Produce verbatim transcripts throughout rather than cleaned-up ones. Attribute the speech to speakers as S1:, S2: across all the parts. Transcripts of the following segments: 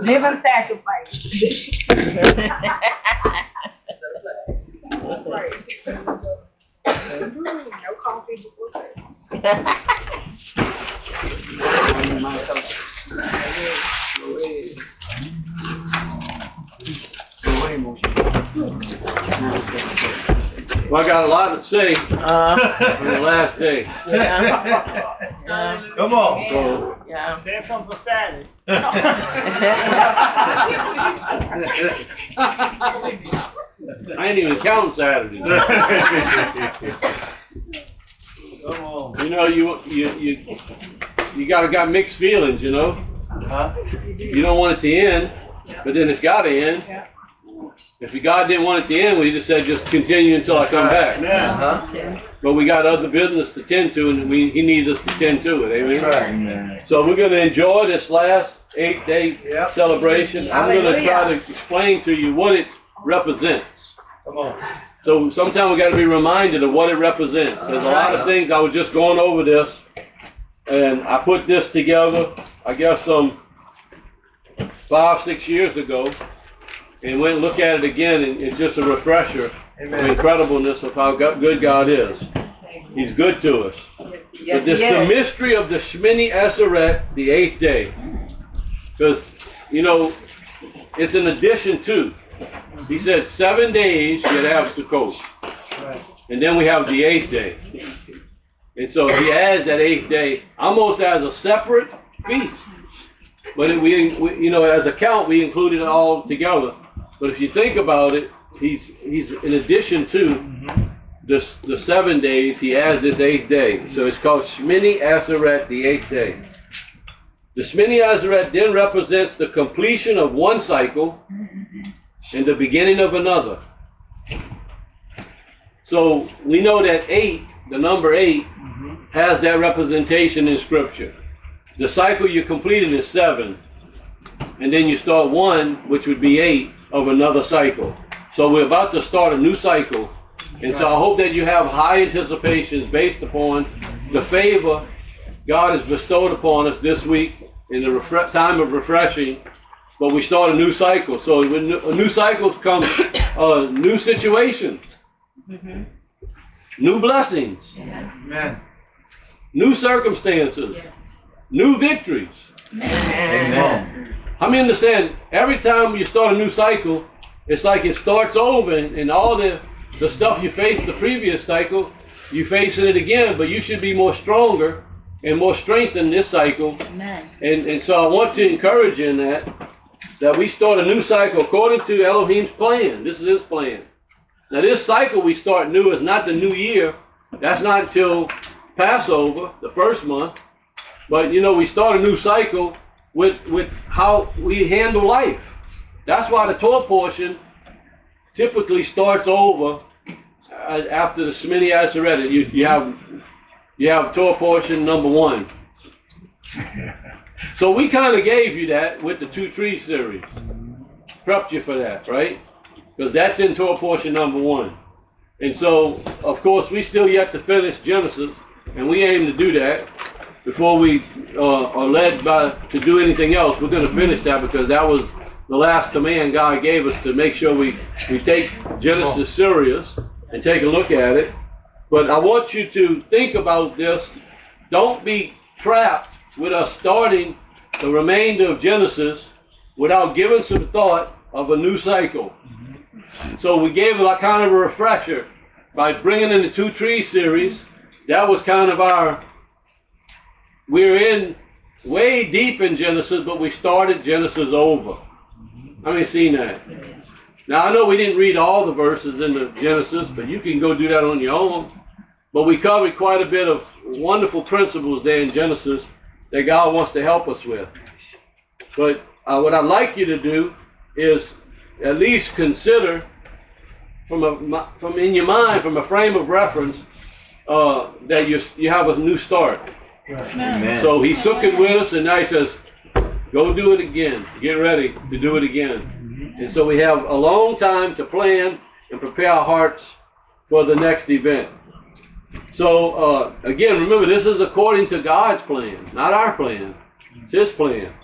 S1: living sacrifice. No coffee before service.
S2: Well, I got a lot to say uh, on the last day.
S3: Yeah. Yeah.
S4: Come on.
S2: So,
S3: Yeah.
S5: Save some for Saturday.
S2: I ain't even counting Saturday.
S4: Come on.
S2: You know, you you you you gotta got mixed feelings. You know,
S4: Huh?
S2: you don't want it to end, but then it's got to end. If God didn't want it to end, we just said just continue until I come back.
S4: Uh-huh.
S2: But we got other business to tend to, and we, He needs us to tend to it. Amen.
S4: That's right. Amen.
S2: So we're going to enjoy this last eight-day
S4: Yep.
S2: celebration. I'm going to
S1: Hallelujah.
S2: try to explain to you what it represents.
S4: Come on.
S2: So sometimes we got to be reminded of what it represents. There's a lot of things. I was just going over this, and I put this together, I guess, some five, six years ago, and went and looked at it again, and it's just a refresher
S4: Amen.
S2: of the incredibleness of how go- good God is. He's good to us.
S1: Yes,
S2: But this
S1: he
S2: the
S1: is.
S2: mystery of the Shmini Atzeret, the eighth day, because you know it's an addition to. He said seven days you'd have Sukkot, and then we have the eighth day, and so he adds that eighth day almost as a separate feast. But it, we, we, you know, as a count, we included it all together. But if you think about it, he's he's in addition to this the seven days, he adds this eighth day. So it's called Shmini Atzeret, the eighth day. The Shmini Atzeret then represents the completion of one cycle and the beginning of another. So we know that eight, the number eight, has that representation in Scripture. The cycle you're completing is seven, and then you start one, which would be eight, of another cycle. So we're about to start a new cycle, and so I hope that you have high anticipations based upon the favor God has bestowed upon us this week in the refre- time of refreshing. But we start a new cycle. So when a new cycle comes, uh, new situations,
S1: Mm-hmm.
S2: new blessings,
S1: Yes.
S4: Amen.
S2: new circumstances,
S1: Yes.
S2: new victories.
S4: Amen.
S2: I mean, understand, every time you start a new cycle, it's like it starts over, and, and all the, the stuff you faced the previous cycle, you facing it again, but you should be more stronger and more strengthened this cycle.
S1: Amen.
S2: And, and so I want to encourage you in that, that we start a new cycle according to Elohim's plan. This is his plan. Now this cycle we start new is not the new year. That's not until Passover, the first month. But you know, we start a new cycle with, with how we handle life. That's why the Torah portion typically starts over uh, after the Shmini Atzeret. You, you have you have Torah portion number one. So we kind of gave you that with the Two Trees series. Prepped you for that, right? Because that's in Torah portion number one. And so, of course, we still yet to finish Genesis, and we aim to do that before we uh, are led by to do anything else. We're going to finish that because that was the last command God gave us, to make sure we, we take Genesis serious and take a look at it. But I want you to think about this. Don't be trapped with us starting the remainder of Genesis without giving some thought of a new cycle. So we gave it a kind of a refresher by bringing in the Two Trees series. That was kind of our, we're in way deep in Genesis, but we started Genesis over. How many seen that? Now I know we didn't read all the verses in the Genesis, but you can go do that on your own. But we covered quite a bit of wonderful principles there in Genesis that God wants to help us with. But uh, what I'd like you to do is at least consider from a from in your mind, from a frame of reference, uh, that you you have a new start.
S4: Amen.
S2: So he took it with us, and now he says, go do it again. Get ready to do it again. And so we have a long time to plan and prepare our hearts for the next event. So uh, again, remember, this is according to God's plan, not our plan. It's his plan.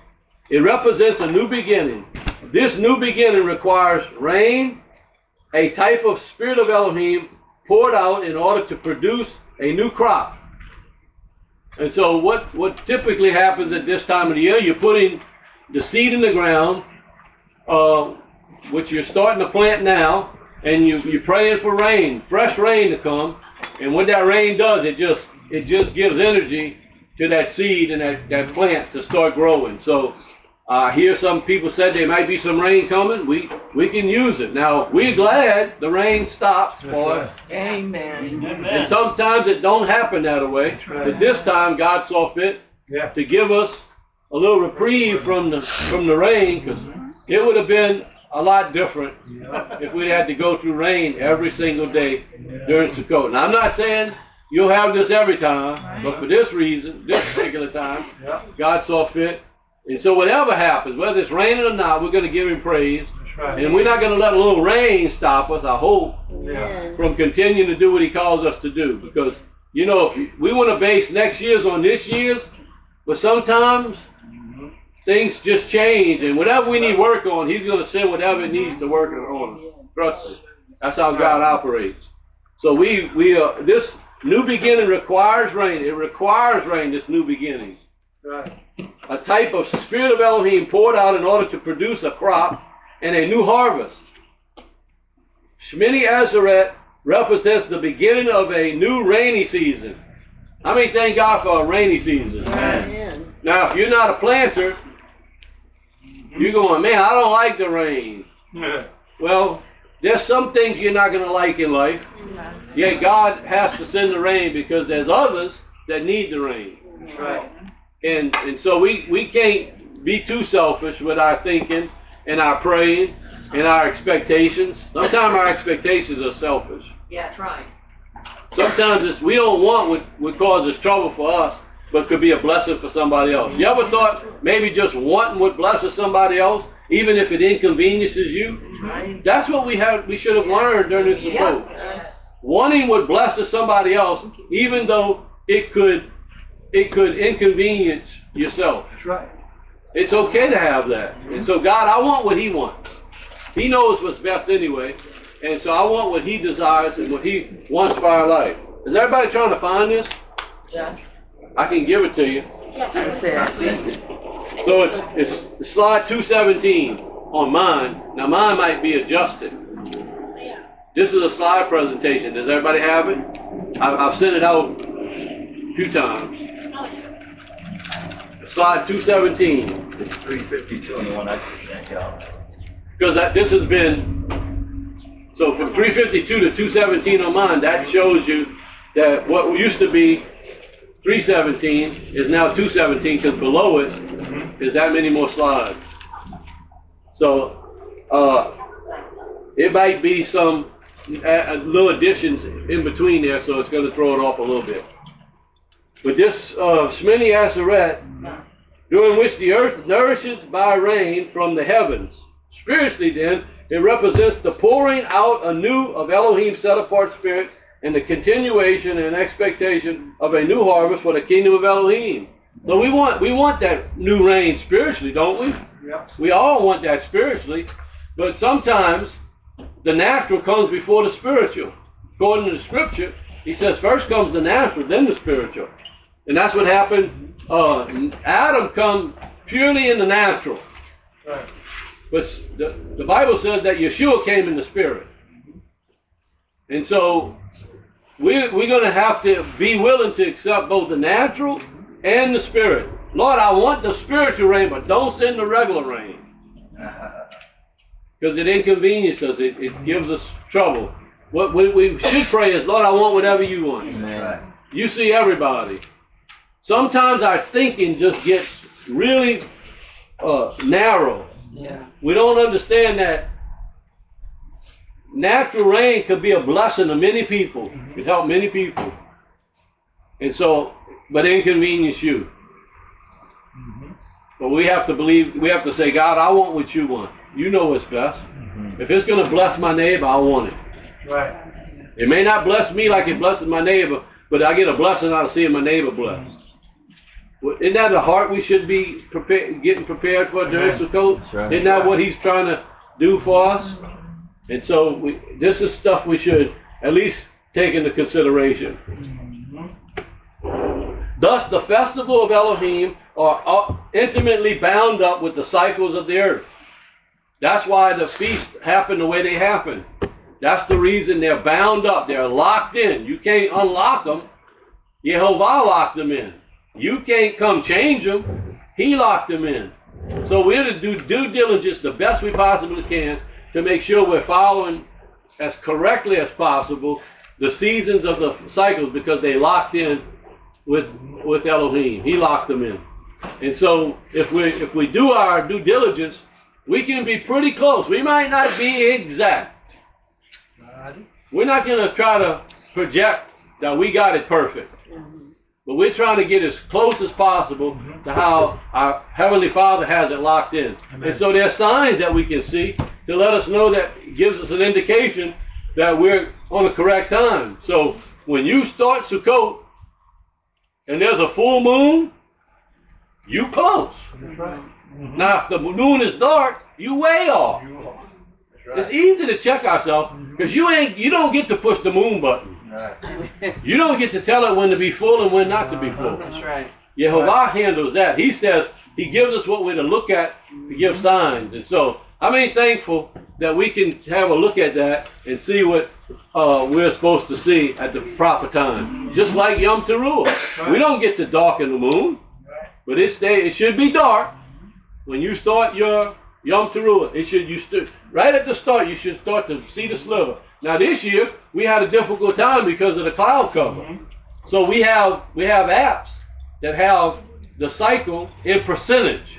S2: It represents a new beginning. This new beginning requires rain, a type of spirit of Elohim poured out in order to produce a new crop. And so what, what typically happens at this time of the year, you're putting the seed in the ground, uh, which you're starting to plant now, and you, you're praying for rain, fresh rain to come. And what that rain does, it just it just gives energy to that seed and that, that plant to start growing. So I uh, hear some people said there might be some rain coming. We we can use it. Now, we're glad the rain stops, boy.
S3: Amen.
S2: And sometimes it don't happen that way. But this time, God saw fit
S5: Yeah.
S2: to give us a little reprieve from the from the rain, because it would have been a lot different if we had to go through rain every single day during Sukkot. Now, I'm not saying you'll have this every time, but for this reason, this particular time, God saw fit. And so whatever happens, whether it's raining or not, we're going to give him praise.
S5: That's right.
S2: And we're not going to let a little rain stop us, I hope,
S5: Yeah.
S2: from continuing to do what he calls us to do. Because, you know, if you, we want to base next year's on this year's, but sometimes things just change, and whatever we need work on, he's going to send whatever it needs to work on us. Trust me. That's how God operates. So we, we uh, this new beginning requires rain. It requires rain, this new beginning.
S5: Right.
S2: A type of spirit of Elohim poured out in order to produce a crop and a new harvest. Shmini Atzeret represents the beginning of a new rainy season. How many thank God for a rainy season?
S3: Amen.
S2: Now, if you're not a planter, you're going, man, I don't like the rain.
S5: Yeah.
S2: Well, there's some things you're not going to like in life. Yet God has to send the rain because there's others that need the rain.
S5: That's right.
S2: And and so we, we can't be too selfish with our thinking and our praying and our expectations. Sometimes our expectations are selfish.
S3: Yes. Right.
S2: Sometimes it's, we don't want what would cause us trouble for us, but could be a blessing for somebody else. You ever thought maybe just wanting what blesses somebody else, even if it inconveniences you?
S3: Right.
S2: That's what we have. We should have learned during this Sukkot.
S3: Yes.
S2: Wanting what blesses somebody else, even though it could it could inconvenience yourself.
S5: That's right.
S2: It's okay to have that. And so God, I want what he wants. He knows what's best anyway. And so I want what he desires and what he wants for our life. Is everybody trying to find this?
S3: Yes.
S2: I can give it to you.
S3: Yes.
S2: So it's it's, it's slide two seventeen on mine. Now mine might be adjusted. This is a slide presentation. Does everybody have it? I've, I've sent it out a few times. Slide two seventeen.
S4: It's three fifty-two on the one I just sent y'all.
S2: Because that, this has been, so from three fifty-two to two seventeen on mine, that shows you that what used to be three seventeen is now two seventeen, because below it is that many more slides. So uh, it might be some uh, little additions in between there, so it's going to throw it off a little bit. But this uh, Shmini Atzeret, during which the earth nourishes by rain from the heavens. Spiritually then, it represents the pouring out anew of Elohim's set-apart spirit and the continuation and expectation of a new harvest for the kingdom of Elohim. So we want we want that new rain spiritually, don't we?
S5: Yep.
S2: We all want that spiritually, but sometimes the natural comes before the spiritual. According to the scripture, he says first comes the natural, then the spiritual. And that's what happened. Uh, Adam come purely in the natural.
S5: Right.
S2: But the, the Bible says that Yeshua came in the spirit. And so we're, we're going to have to be willing to accept both the natural and the spirit. Lord, I want the spiritual rain, but don't send the regular rain. Because it inconveniences us. It, it gives us trouble. What we, we should pray is, Lord, I want whatever you want.
S4: Amen.
S2: You see everybody. Sometimes our thinking just gets really uh, narrow.
S3: Yeah.
S2: We don't understand that natural rain could be a blessing to many people. It could help many people. And so, but inconvenience you. But we have to believe, we have to say, God, I want what you want. You know what's best. If it's going to bless my neighbor, I want it.
S5: Right.
S2: It may not bless me like it blesses my neighbor, but I get a blessing out of seeing my neighbor blessed. Isn't that the heart we should be prepare, getting prepared for during Sukkot?
S4: That's right.
S2: Isn't that what he's trying to do for us? And so we, this is stuff we should at least take into consideration. Thus, the festival of Elohim are intimately bound up with the cycles of the earth. That's why the feasts happen the way they happen. That's the reason they're bound up. They're locked in. You can't unlock them. Yehovah locked them in. You can't come change them. He locked them in. So we're to do due diligence the best we possibly can to make sure we're following as correctly as possible the seasons of the cycles, because they locked in with with Elohim. He locked them in. And so if we if we do our due diligence, we can be pretty close. We might not be exact. We're not going to try to project that we got it perfect. But we're trying to get as close as possible to how our Heavenly Father has it locked in. Amen. And so there's signs that we can see to let us know, that gives us an indication that we're on the correct time. So when you start Sukkot and there's a full moon, you close.
S5: That's right. Mm-hmm.
S2: Now if the moon is dark, you way off.
S5: That's right.
S2: It's easy to check ourselves, because you ain't you don't get to push the moon button.
S5: Right.
S2: You don't get to tell it when to be full and when not to be full.
S3: That's right.
S2: Yehovah handles that. He says he gives us what we're to look at to give signs. And so I'm mean, thankful that we can have a look at that and see what uh, we're supposed to see at the proper time. Just like Yom Teruah. We don't get to darken the moon, but it stay, it should be dark when you start your Yom Teruah. It should you st- right at the start you should start to see the sliver. Now this year we had a difficult time because of the cloud cover. So we have we have apps that have the cycle in percentage.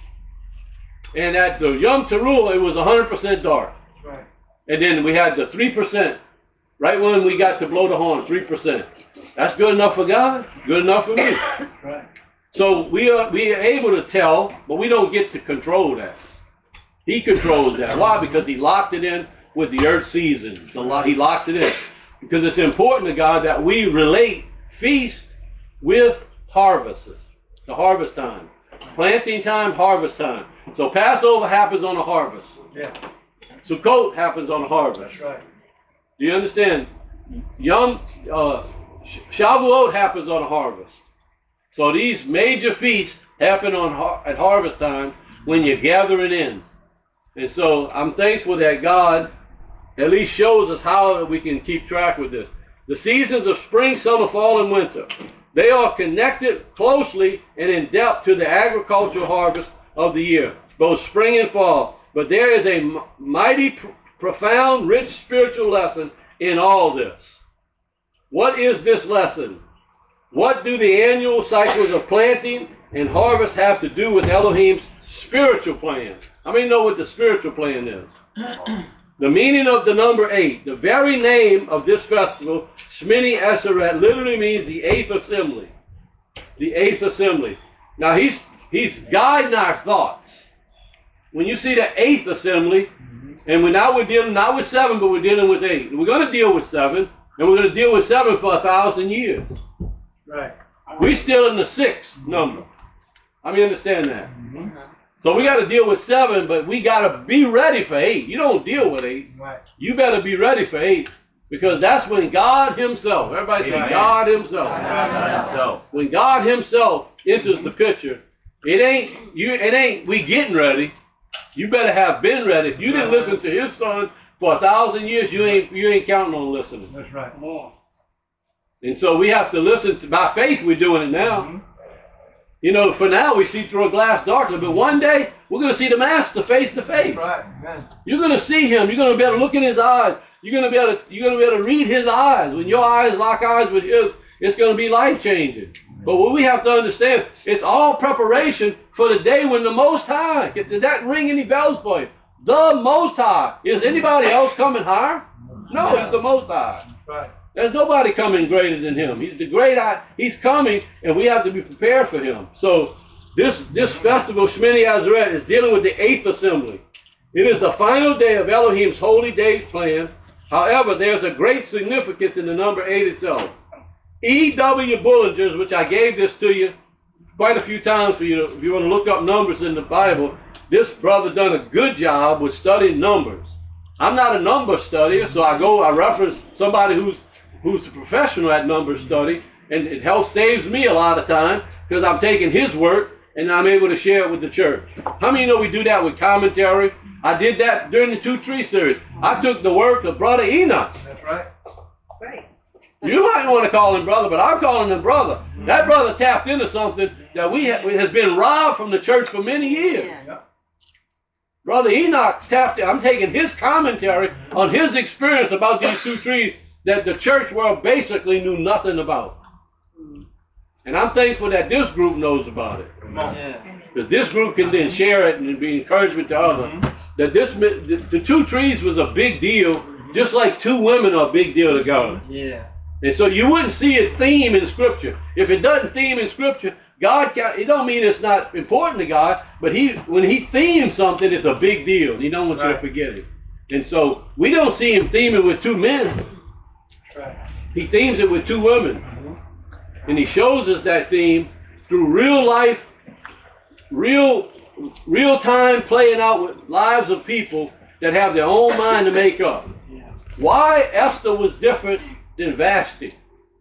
S2: And at the Yom Teruah it was one hundred percent dark.
S5: Right.
S2: And then we had the three percent. Right when we got to blow the horn, three percent. That's good enough for God, good enough for me.
S5: Right.
S2: So we are we are able to tell, but we don't get to control that. He controls that. Why? Because he locked it in with the earth seasons. The lo- he locked it in. Because it's important to God that we relate feast with harvests. The harvest time. Planting time, harvest time. So Passover happens on a harvest.
S5: Yeah.
S2: Sukkot happens on a harvest.
S5: That's right.
S2: Do you understand? Yom uh, Shavuot happens on a harvest. So these major feasts happen on har- at harvest time when you gather it in. And so I'm thankful that God at least shows us how we can keep track with this. The seasons of spring, summer, fall, and winter, they are connected closely and in depth to the agricultural harvest of the year, both spring and fall. But there is a m- mighty, pr- profound, rich spiritual lesson in all this. What is this lesson? What do the annual cycles of planting and harvest have to do with Elohim's spiritual plan? How many know what the spiritual plan is? The meaning of the number eight, the very name of this festival, Shmini Eseret, literally means the eighth assembly. The eighth assembly. Now he's he's guiding our thoughts. When you see the eighth assembly, and we're now we're dealing not with seven, but we're dealing with eight. We're going to deal with seven, and we're going to deal with seven for a thousand years.
S5: Right.
S2: We're still in the sixth number. I mean, understand that.
S5: Mm-hmm.
S2: So we got to deal with seven, but we got to be ready for eight. You don't deal with eight.
S5: Right.
S2: You better be ready for eight, because that's when God himself, everybody say
S4: Amen.
S2: God himself.
S4: God himself.
S2: When God himself enters the picture, it ain't you. It ain't we getting ready. You better have been ready. If you didn't listen to his son for a thousand years, you ain't you ain't counting on listening.
S5: That's right.
S3: More.
S2: And so we have to listen to, by faith we're doing it now.
S5: Mm-hmm.
S2: You know, for now we see through a glass darkly, but one day we're going to see the Master face to face.
S5: Right. Amen.
S2: You're going to see him. You're going to be able to look in his eyes. You're going to be able to, you're going to be able to read his eyes. When your eyes lock eyes with his, it's going to be life changing. But what we have to understand, it's all preparation for the day when the Most High. Did that ring any bells for you? The Most High. Is anybody else coming higher? No, he's the Most High.
S5: That's right.
S2: There's nobody coming greater than him. He's the great I. He's coming, and we have to be prepared for him. So this this festival, Shmini Atzeret, is dealing with the eighth assembly. It is the final day of Elohim's holy day plan. However, there's a great significance in the number eight itself. E W Bullingers, which I gave this to you quite a few times for you to, if you want to look up numbers in the Bible. This brother done a good job with studying numbers. I'm not a number studier, so I go, I reference somebody who's who's a professional at number study, and it helps saves me a lot of time because I'm taking his work and I'm able to share it with the church. How many of you know we do that with commentary? I did that during the two tree series. I took the work of Brother Enoch.
S5: That's right.
S1: Right.
S2: You might want to call him brother, but I'm calling him brother. That brother tapped into something that we ha- has been robbed from the church for many years.
S3: Yeah.
S2: Brother Enoch tapped in. I'm taking his commentary on his experience about these two trees that the church world basically knew nothing about. And I'm thankful that this group knows about it.
S3: Yeah.
S2: Because this group can then share it and be encouragement to others. That this, the, the two trees was a big deal, just like two women are a big deal to God.
S3: Yeah.
S2: And so you wouldn't see it theme in Scripture. If it doesn't theme in Scripture, God can, it don't mean it's not important to God, but he when he themes something, it's a big deal. He don't want you to forget it. And so we don't see him theming with two men. He themes it with two women. And he shows us that theme through real life, real real time playing out with lives of people that have their own mind to make up. Why Esther was different than Vashti?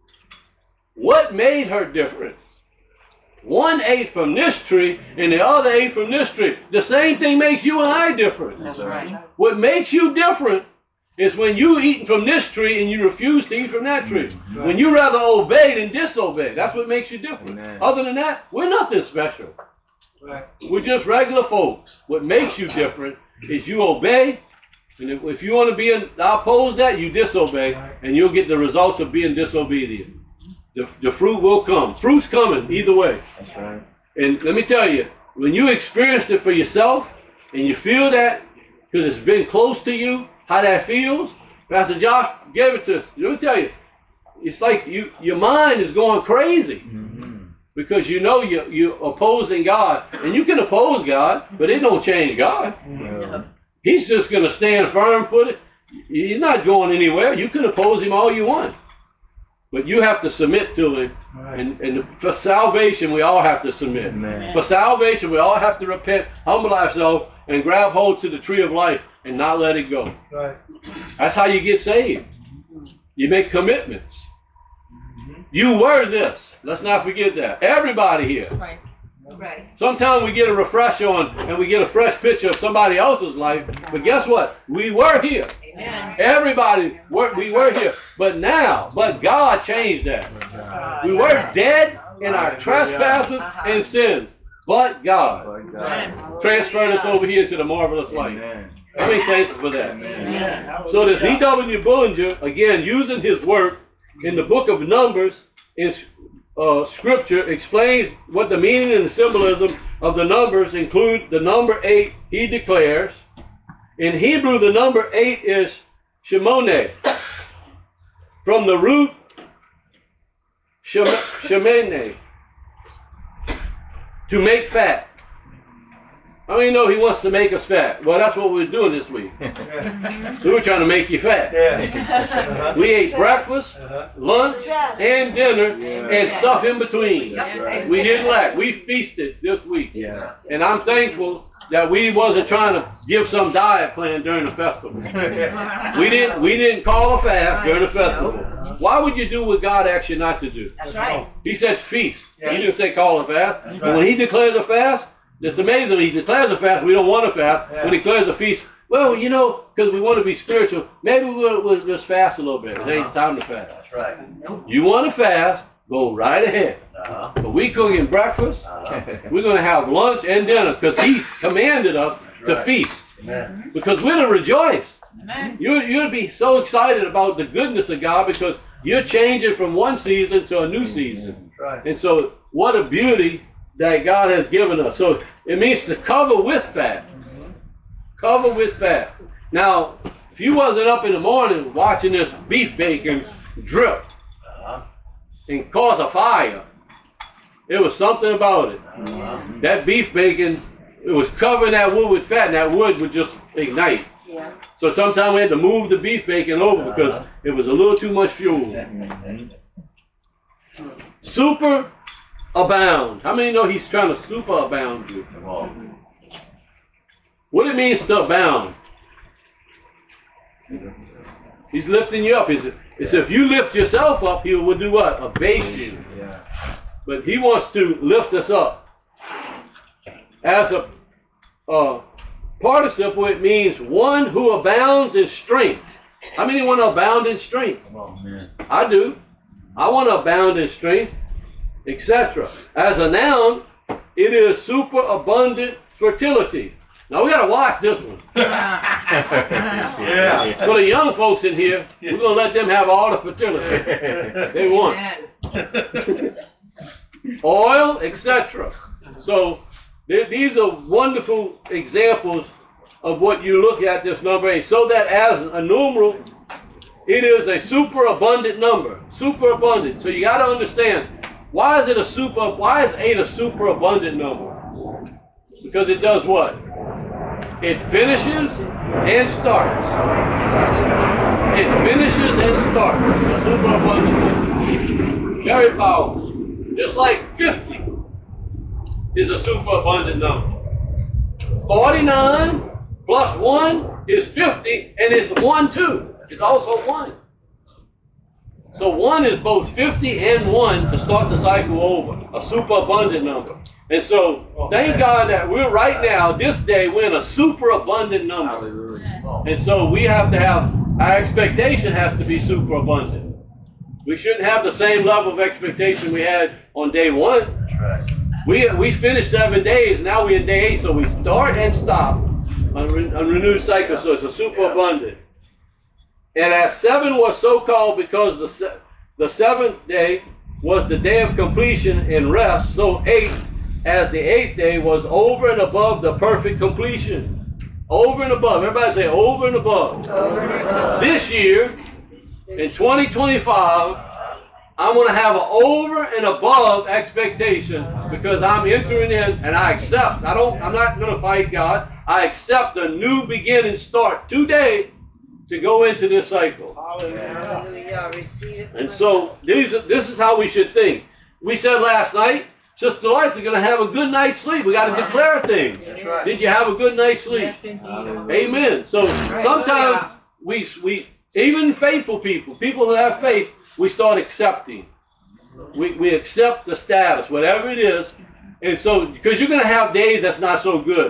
S2: What made her different? One ate from this tree and the other ate from this tree. The same thing makes you and I different.
S3: That's right.
S2: What makes you different is when you eating from this tree and you refuse to eat from that tree. When you rather obey than disobey. That's what makes you different.
S4: Amen.
S2: Other than that, we're nothing special.
S5: Right.
S2: We're just regular folks. What makes you different is you obey. And if, if you want to be in, oppose that, you disobey. And you'll get the results of being disobedient. The, the fruit will come. Fruit's coming either way.
S4: That's right.
S2: And let me tell you, when you experienced it for yourself and you feel that because it's been close to you, how that feels, Pastor Josh gave it to us. Let me tell you, it's like you, your mind is going crazy
S4: Mm-hmm.
S2: because you know you, you're opposing God. And you can oppose God, but it don't change God.
S4: Yeah.
S2: He's just going to stand firm-footed. He's not going anywhere. You can oppose him all you want. But you have to submit to him. And, and for salvation, we all have to submit.
S4: Amen.
S2: For salvation, we all have to repent, humble ourselves, and grab hold to the tree of life and not let it go.
S5: Right.
S2: That's how you get saved. You make commitments. You were this. Let's not forget that. Everybody here.
S1: Right. Right.
S2: Sometimes we get a refresher on and we get a fresh picture of somebody else's life. But guess what? We were here.
S1: Amen.
S2: Everybody, were, we were here. But now, but God changed that. We were dead in our trespasses and sins. But God
S4: But God.
S2: transferred us over here to the marvelous light.
S4: Amen.
S2: I'm really thankful for that.
S4: Amen.
S2: So this E W Bullinger, again, using his work in the book of Numbers, in uh, Scripture, explains what the meaning and the symbolism of the numbers include. The number eight, he declares. In Hebrew, the number eight is Shemone. From the root Shem- Shemene, to make fat. How many know he wants to make us fat? Well, that's what we're doing this week.
S5: Yeah.
S2: We were trying to make you fat.
S5: Yeah.
S2: We ate breakfast,
S5: Uh-huh.
S2: lunch, and dinner, and stuff in between.
S4: That's right.
S2: We didn't lack. We feasted this week.
S4: Yeah.
S2: And I'm thankful that we wasn't trying to give some diet plan during the festival. We didn't we didn't call a fast during the festival. Why would you do what God asked you not to do?
S1: That's right.
S2: He said feast.
S5: Yeah.
S2: He didn't say call a fast.
S5: That's
S2: But when
S5: right.
S2: he declares a fast, it's amazing. He declares a fast, we don't want a fast.
S5: Yeah.
S2: When he declares a feast, well, you know, because we want to be spiritual, maybe we'll, we'll just fast a little bit. It ain't time to fast.
S6: That's right.
S2: You want to fast, go right ahead.
S6: Uh-huh.
S2: But we cooking breakfast,
S6: Uh-huh.
S2: we're going to have lunch and dinner because he commanded us to
S6: Right.
S2: feast.
S6: Amen.
S2: Because we're to rejoice.
S1: Amen.
S2: You, you'll be so excited about the goodness of God because you're changing from one season to a new season.
S6: That's right.
S2: And so what a beauty that God has given us. So it means to cover with fat. Cover with fat. Now, if you wasn't up in the morning watching this beef bacon drip
S6: Uh-huh.
S2: and cause a fire, it was something about it.
S6: Uh-huh.
S2: That beef bacon, it was covering that wood with fat, and that wood would just ignite.
S3: Yeah.
S2: So sometimes we had to move the beef bacon over because
S6: Uh-huh.
S2: it was a little too much fuel.
S6: Mhm.
S2: Super abound. How many know he's trying to super abound you?
S4: Come on.
S2: What it means to abound? He's lifting you up. It's, it's if you lift yourself up, he will do what? Abase you.
S4: Yeah.
S2: But he wants to lift us up. As a uh, participle, it means one who abounds in strength. How many want to abound in strength?
S4: Come on, man.
S2: I do. I want to abound in strength, et cetera. As a noun, it is superabundant fertility. Now we got to watch this one.
S4: Yeah.
S2: For the young folks in here, we're going to let them have all the fertility they want. Oil, et cetera. So th- these are wonderful examples of what you look at this number eight. So that as a numeral, it is a superabundant number. Superabundant. So you got to understand, why is it a super? Why is eight a superabundant number? Because it does what? It finishes and starts. It finishes and starts. It's a superabundant number. Very powerful. Just like fifty is a superabundant number. forty-nine plus one is fifty, and it's one too. It's also one. So one is both fifty and one to start the cycle over. A superabundant number. And so, thank God that we're right now, this day, we're in a superabundant number.
S4: Hallelujah.
S2: And so we have to have, our expectation has to be superabundant. We shouldn't have the same level of expectation we had on day one.
S4: That's right.
S2: We we finished seven days, now we're in day eight, so we start and stop on re, a renewed cycle, so it's a superabundant. And as seven was so called because the se, the seventh day was the day of completion and rest, so eight, as the eighth day, was over and above the perfect completion. Over and above. Everybody say over and above.
S1: Over and above.
S2: This year, in twenty twenty-five, I'm going to have an over and above expectation because I'm entering in and I accept. I don't, I'm not going to fight God. I accept a new beginning start today to go into this cycle.
S1: Hallelujah. Receive it.
S2: And so these are, this is how we should think. We said last night, Sister Lois is going to have a good night's sleep. We got to declare things.
S4: right.
S2: Did you have a good night's sleep?
S3: Yes, indeed.
S2: Amen. So sometimes we, we, even faithful people, people who have faith, we start accepting. We, we accept the status, whatever it is. And so, because you're going to have days that's not so good.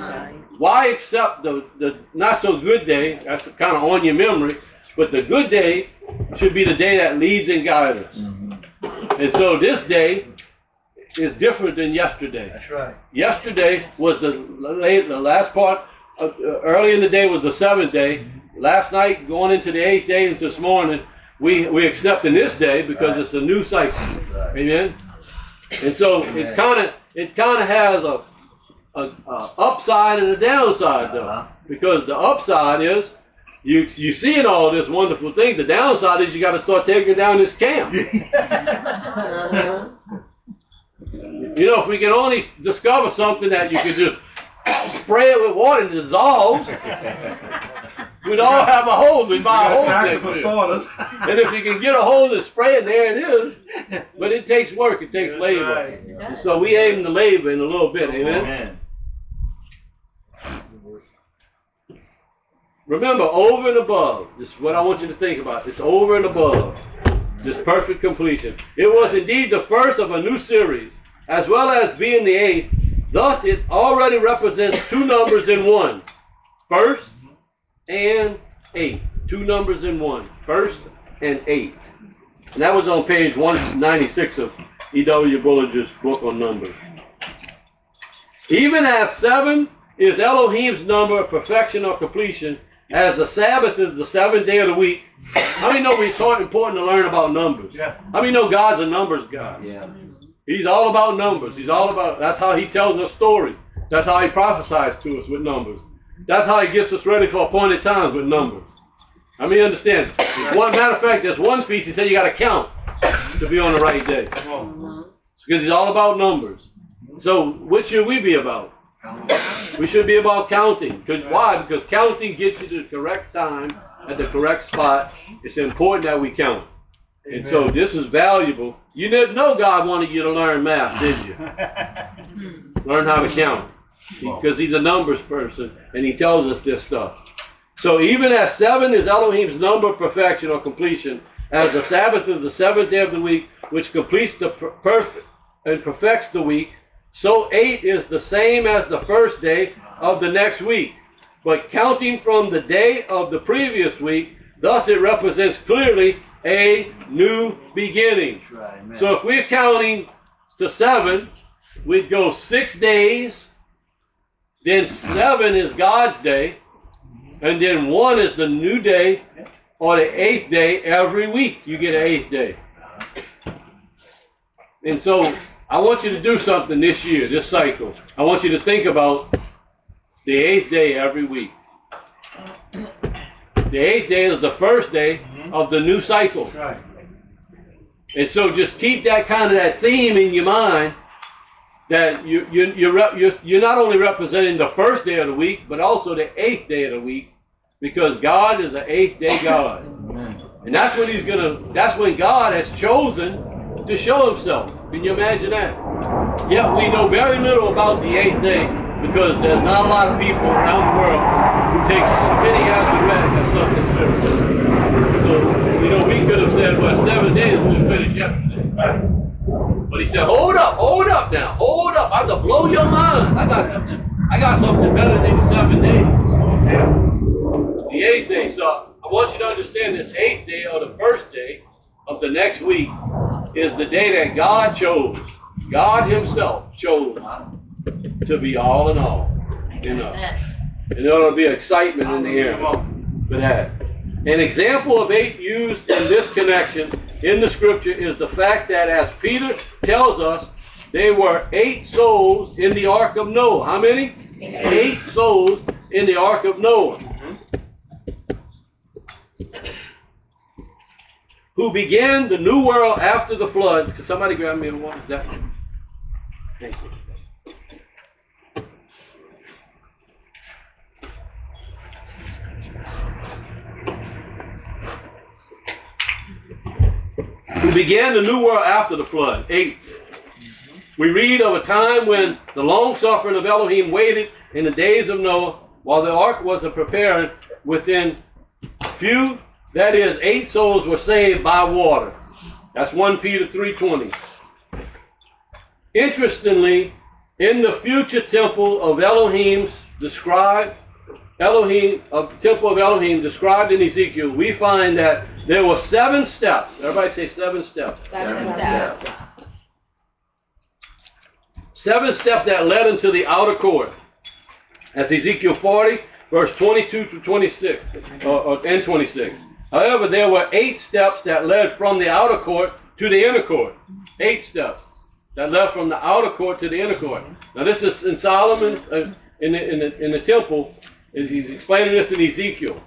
S2: Why accept the, the not so good day? That's kind of on your memory. But the good day should be the day that leads and guides us. Mm-hmm. And so this day is different than yesterday.
S4: That's right.
S2: Yesterday was the, late, the last part. Of, uh, early in the day was the seventh day. Last night, going into the eighth day, and this morning, we we accepting this day because right. It's a new cycle.
S4: Right.
S2: Amen. And so Amen. it kind of it kind of has a, a, a upside and a downside though, uh-huh. because the upside is you you seeing all this wonderful thing. The downside is you got to start taking down this camp.
S3: Uh-huh.
S2: You know, if we can only discover something that you could just spray it with water and it dissolves, we'd all have a hose. We'd buy a hose next year. And if you can get a hose and spray it, there it is. But it takes work. It takes labor.
S4: Right.
S2: And so we aim to labor in a little bit. Amen?
S4: Amen.
S2: Remember, over and above. This is what I want you to think about. It's over and above. This perfect completion. It was indeed the first of a new series, as well as being the eighth. Thus, it already represents two numbers in one. First and eight. Two numbers in one. First and eight. And that was on page one ninety-six of E W Bullinger's book on numbers. Even as seven is Elohim's number of perfection or completion, as the Sabbath is the seventh day of the week. How many know it's important to learn about numbers?
S4: Yeah.
S2: How many know God's a numbers God?
S4: Yeah.
S2: He's all about numbers. He's all about, that's how he tells us stories. That's how he prophesies to us with numbers. That's how he gets us ready for appointed times with numbers. I mean, understand. One matter of fact, there's one feast he said you got to count to be on the right day. It's because he's all about numbers. So what should we be about? We should be about counting. Because why? Because counting gets you to the correct time at the correct spot. It's important that we count. And so this is valuable You didn't know God wanted you to learn math, did you? Learn how to count. Because he's a numbers person, and he tells us this stuff. So even as seven is Elohim's number of perfection or completion, as the Sabbath is the seventh day of the week, which completes the per perfect and perfects the week, so eight is the same as the first day of the next week. But counting from the day of the previous week, thus it represents clearly a new beginning.
S3: Right,
S2: so if we're counting to seven, we'd go six days, then seven is God's day, and then one is the new day, or the eighth day. Every week you get an eighth day. And so I want you to do something this year, this cycle. I want you to think about the eighth day every week. The eighth day is the first day of the new cycle.
S5: Right.
S2: And so just keep that kind of that theme in your mind, that you, you, you're, you're, you're not only representing the first day of the week, but also the eighth day of the week, because God is an eighth day God. And that's when he's gonna, that's when God has chosen to show himself. Can you imagine that? Yet we know very little about the eighth day, because there's not a lot of people around the world who take spinning Azaret as something serious. So, you know, we could have said, well, seven days, we just finished yesterday. But he said, hold up, hold up now, hold up. I have to blow your mind. I got something, I got something better than seven days. The eighth day. So I want you to understand this eighth day, or the first day of the next week, is the day that God chose. God himself chose to be all in all in us. And there ought to be excitement in the air for that. An example of eight used in this connection in the scripture is the fact that, as Peter tells us, there were eight souls in the ark of Noah. How many? Eight souls in the ark of Noah. Who began the new world after the flood. Can somebody grab me a water? Is that one? Thank you. Who began the new world after the flood. Eight. We read of a time when the long suffering of Elohim waited in the days of Noah, while the ark was prepared. Within few, that is, eight souls were saved by water. That's First Peter three twenty. Interestingly, in the future temple of Elohim described, Elohim of the temple of Elohim described in Ezekiel, we find that there were seven steps. Everybody say seven steps.
S1: Seven steps.
S2: Seven steps that led into the outer court. That's Ezekiel forty, verse twenty-two to twenty-six, or, or, and twenty-six. However, there were eight steps that led from the outer court to the inner court. Eight steps that led from the outer court to the inner court. Now, this is in Solomon, uh, in, the, in, the, in the temple. He's explaining this in Ezekiel.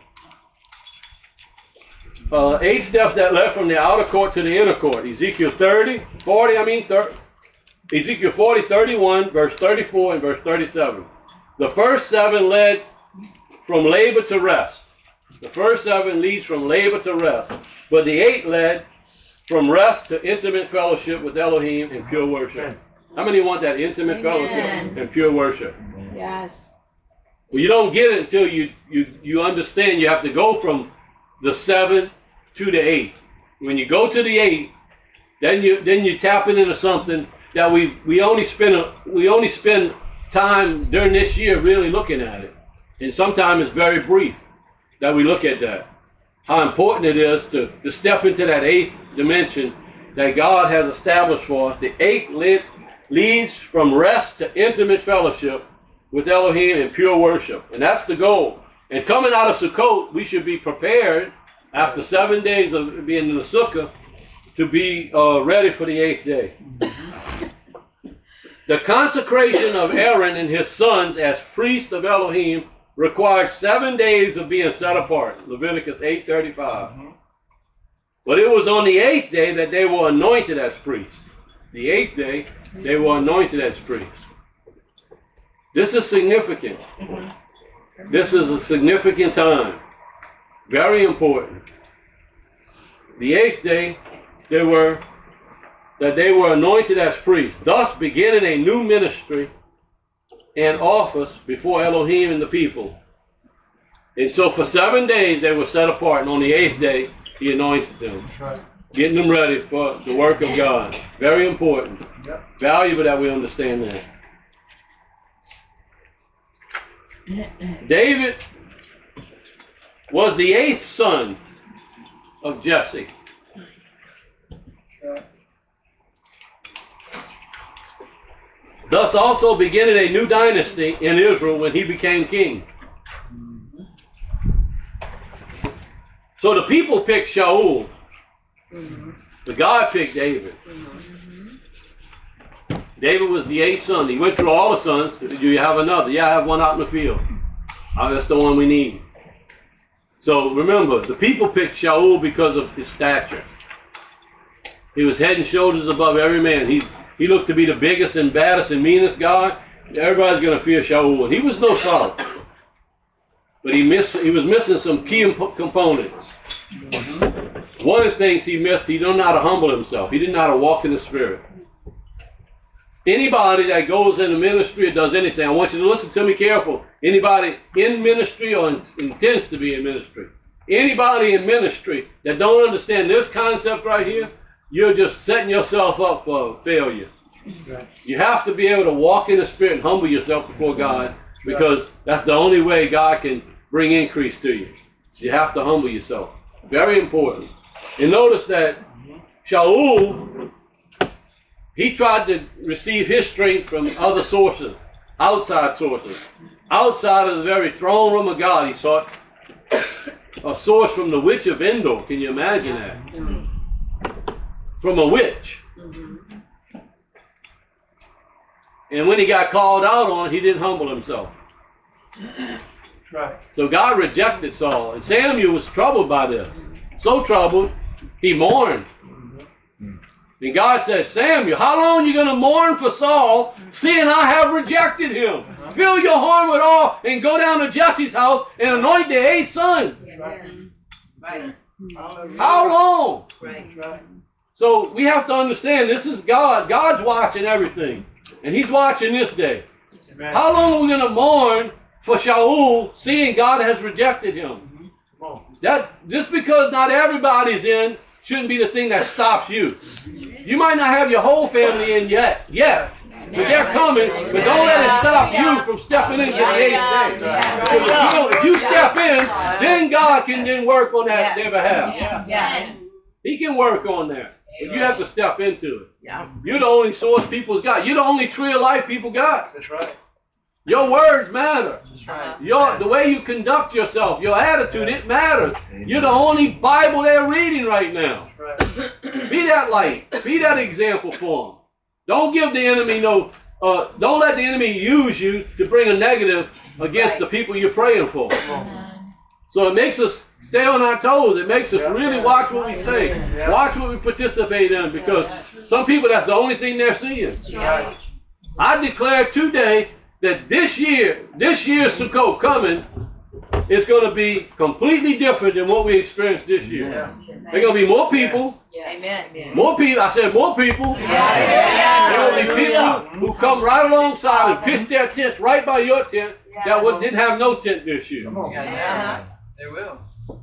S2: Uh, eight steps that led from the outer court to the inner court. Ezekiel thirty, forty, I mean, thirty. Ezekiel forty, thirty-one, verse thirty-four, and verse thirty-seven. The first seven led from labor to rest. The first seven leads from labor to rest. But the eight led from rest to intimate fellowship with Elohim and pure worship. How many want that intimate
S1: Amen.
S2: fellowship and pure worship?
S1: Yes.
S2: Well, you don't get it until you, you, you understand you have to go from the seven to the eight. When you go to the eight, then you then you tapping into something that we we only spend a, we only spend time during this year really looking at it, and sometimes it's very brief that we look at that. How important it is to, to step into that eighth dimension that God has established for us. The eighth lead, leads from rest to intimate fellowship with Elohim and pure worship, and that's the goal. And coming out of Sukkot, we should be prepared after seven days of being in the Sukkah to be uh, ready for the eighth day. The consecration of Aaron and his sons as priests of Elohim required seven days of being set apart. Leviticus eight thirty-five. Mm-hmm. But it was on the eighth day that they were anointed as priests. The eighth day, they were anointed as priests. This is significant. This is a significant time. Very important. The eighth day, they were that they were anointed as priests, thus beginning a new ministry and office before Elohim and the people. And so for seven days they were set apart, and on the eighth day he anointed them, getting them ready for the work of God. Very important. Valuable that we understand that. David was the eighth son of Jesse. Thus also beginning a new dynasty in Israel when he became king. So the people picked Shaul, but God picked David. David was the eighth son. He went through all the sons. Do you have another? Yeah, I have one out in the field. Oh, that's the one we need. So remember, the people picked Shaul because of his stature. He was head and shoulders above every man. He, he looked to be the biggest and baddest and meanest guy. Everybody's going to fear Shaul. And he was no slouch. But he missed. He was missing some key imp- components. One of the things he missed, he didn't know how to humble himself. He didn't know how to walk in the Spirit. Anybody that goes into ministry or does anything, I want you to listen to me careful. Anybody in ministry or in, intends to be in ministry, anybody in ministry that don't understand this concept right here, you're just setting yourself up for failure. You have to be able to walk in the Spirit and humble yourself before God, because that's the only way God can bring increase to you. You have to humble yourself. Very important. And notice that Shaul, he tried to receive his strength from other sources, outside sources. Outside of the very throne room of God, he sought a source from the witch of Endor. Can you imagine that? From a witch. And when he got called out on, he didn't humble himself.
S5: Right.
S2: So God rejected Saul. And Samuel was troubled by this. So troubled, he mourned. And God said, Samuel, how long are you going to mourn for Saul, seeing I have rejected him? Uh-huh. Fill your horn with oil and go down to Jesse's house and anoint the eighth son.
S3: Right.
S2: How long?
S3: Right.
S2: So we have to understand this is God. God's watching everything. And he's watching this day.
S5: Amen.
S2: How long are we going to mourn for Shaul, seeing God has rejected him?
S5: Mm-hmm.
S2: That just because not everybody's in shouldn't be the thing that stops you. You might not have your whole family in yet, yet, but they're coming. But don't let it stop you from stepping into the eighth day. Because if you, don't, if you step in, then God can then work on that their behalf.
S3: Yes.
S2: He can work on that. But you have to step into it. You're the only source people's got. You're the only tree of life people got.
S5: That's right.
S2: Your words matter.
S5: That's right.
S2: Your, the way you conduct yourself, your attitude, it matters. You're the only Bible they're reading right now.
S5: That's right.
S2: Be that light. Be that example for them. Don't give the enemy no, uh, don't let the enemy use you to bring a negative against the people you're praying for. So it makes us stay on our toes. It makes us really watch what we say. Watch what we participate in, because some people, that's the only thing they're seeing.
S5: Right.
S2: I declare today that this year, this year's Sukkot coming, is going to be completely different than what we experienced this year. There are going to be more people.
S3: Amen.
S2: More people. I said more people. There are going to be people who come right alongside and pitch their tents right by your tent that was, didn't have no tent this year.
S5: They will.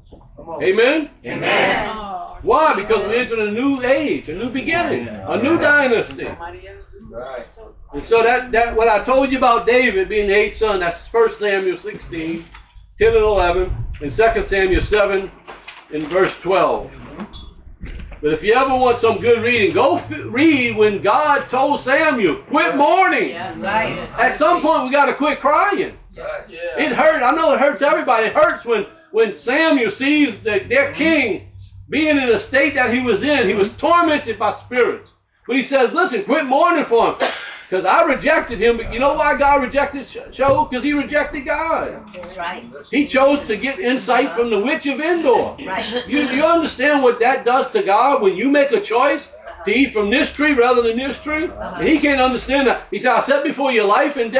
S2: Amen?
S3: Amen.
S2: Why? Because we entered a new age, a new beginning, a new dynasty.
S5: Right.
S2: And so that, that what I told you about David being the eighth son, that's First Samuel sixteen, ten and eleven, and Second Samuel seven and verse twelve. But if you ever want some good reading, go f- read when God told Samuel, quit mourning.
S3: Right.
S2: At some point we got to quit crying.
S5: Right.
S2: It hurt. I know it hurts everybody. It hurts when, when Samuel sees that their king being in the state that he was in. He was tormented by spirits. But he says, listen, quit mourning for him. Because I rejected him. But you know why God rejected Shaul? Because he rejected God.
S3: That's right.
S2: He chose to get insight from the witch of Endor.
S3: Right.
S2: You, you understand what that does to God when you make a choice to eat from this tree rather than this tree? And he can't understand that. He said, I set before you life and death.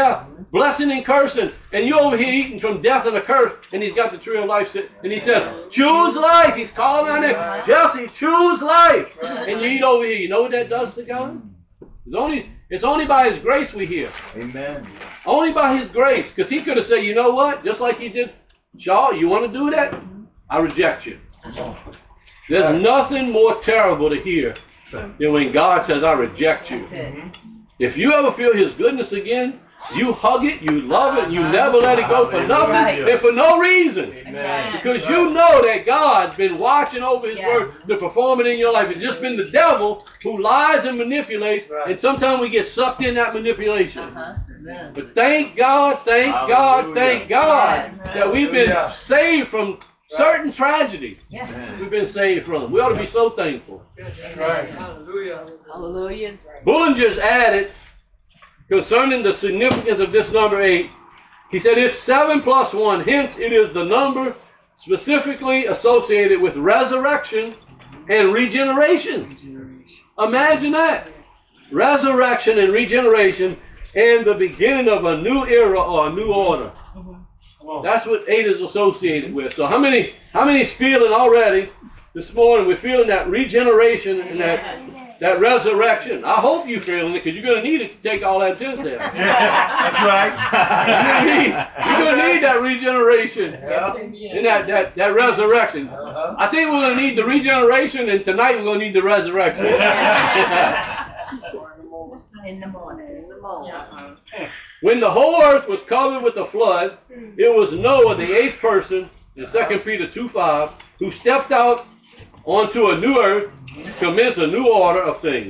S2: blessing and cursing, and you over here eating from death and a curse, and he's got the tree of life, and he says, choose life. He's calling on it, Jesse, choose life. And you eat over here. You know what that does to God? It's only, it's only by his grace we hear.
S4: Amen.
S2: Only by his grace. Because he could have said, you know what? Just like he did, Shaw, you want to do that? I reject you. There's nothing more terrible to hear than when God says, I reject you. If you ever feel his goodness again, you hug it, you love it, you never let it go for nothing and for no reason.
S3: Amen.
S2: Because you know that God's been watching over his word to perform it in your life. It's just been the devil who lies and manipulates, and sometimes we get sucked in that manipulation.
S3: Uh-huh.
S2: But thank God, thank God, thank God that we've been saved from certain tragedy.
S3: Yes.
S2: We've been saved from. We ought to be so thankful.
S5: Right.
S3: Hallelujah. Hallelujah.
S2: Bullinger's added, concerning the significance of this number eight, he said it's seven plus one, hence it is the number specifically associated with resurrection and regeneration. Imagine that. Resurrection and regeneration and the beginning of a new era or a new order. That's what eight is associated with. So how many how many's feeling already this morning? We're feeling that regeneration and that that resurrection. I hope you're feeling it because you're going to need it to take all that this down.
S4: That's right.
S2: You're going to need, you're going to need that regeneration and that, that, that resurrection. I think we're going to need the regeneration, and tonight we're going to need the resurrection.
S3: In the morning. In the morning.
S2: When the whole earth was covered with a flood, it was Noah, the eighth person, in Second Peter two five, who stepped out onto a new earth to commence a new order of things.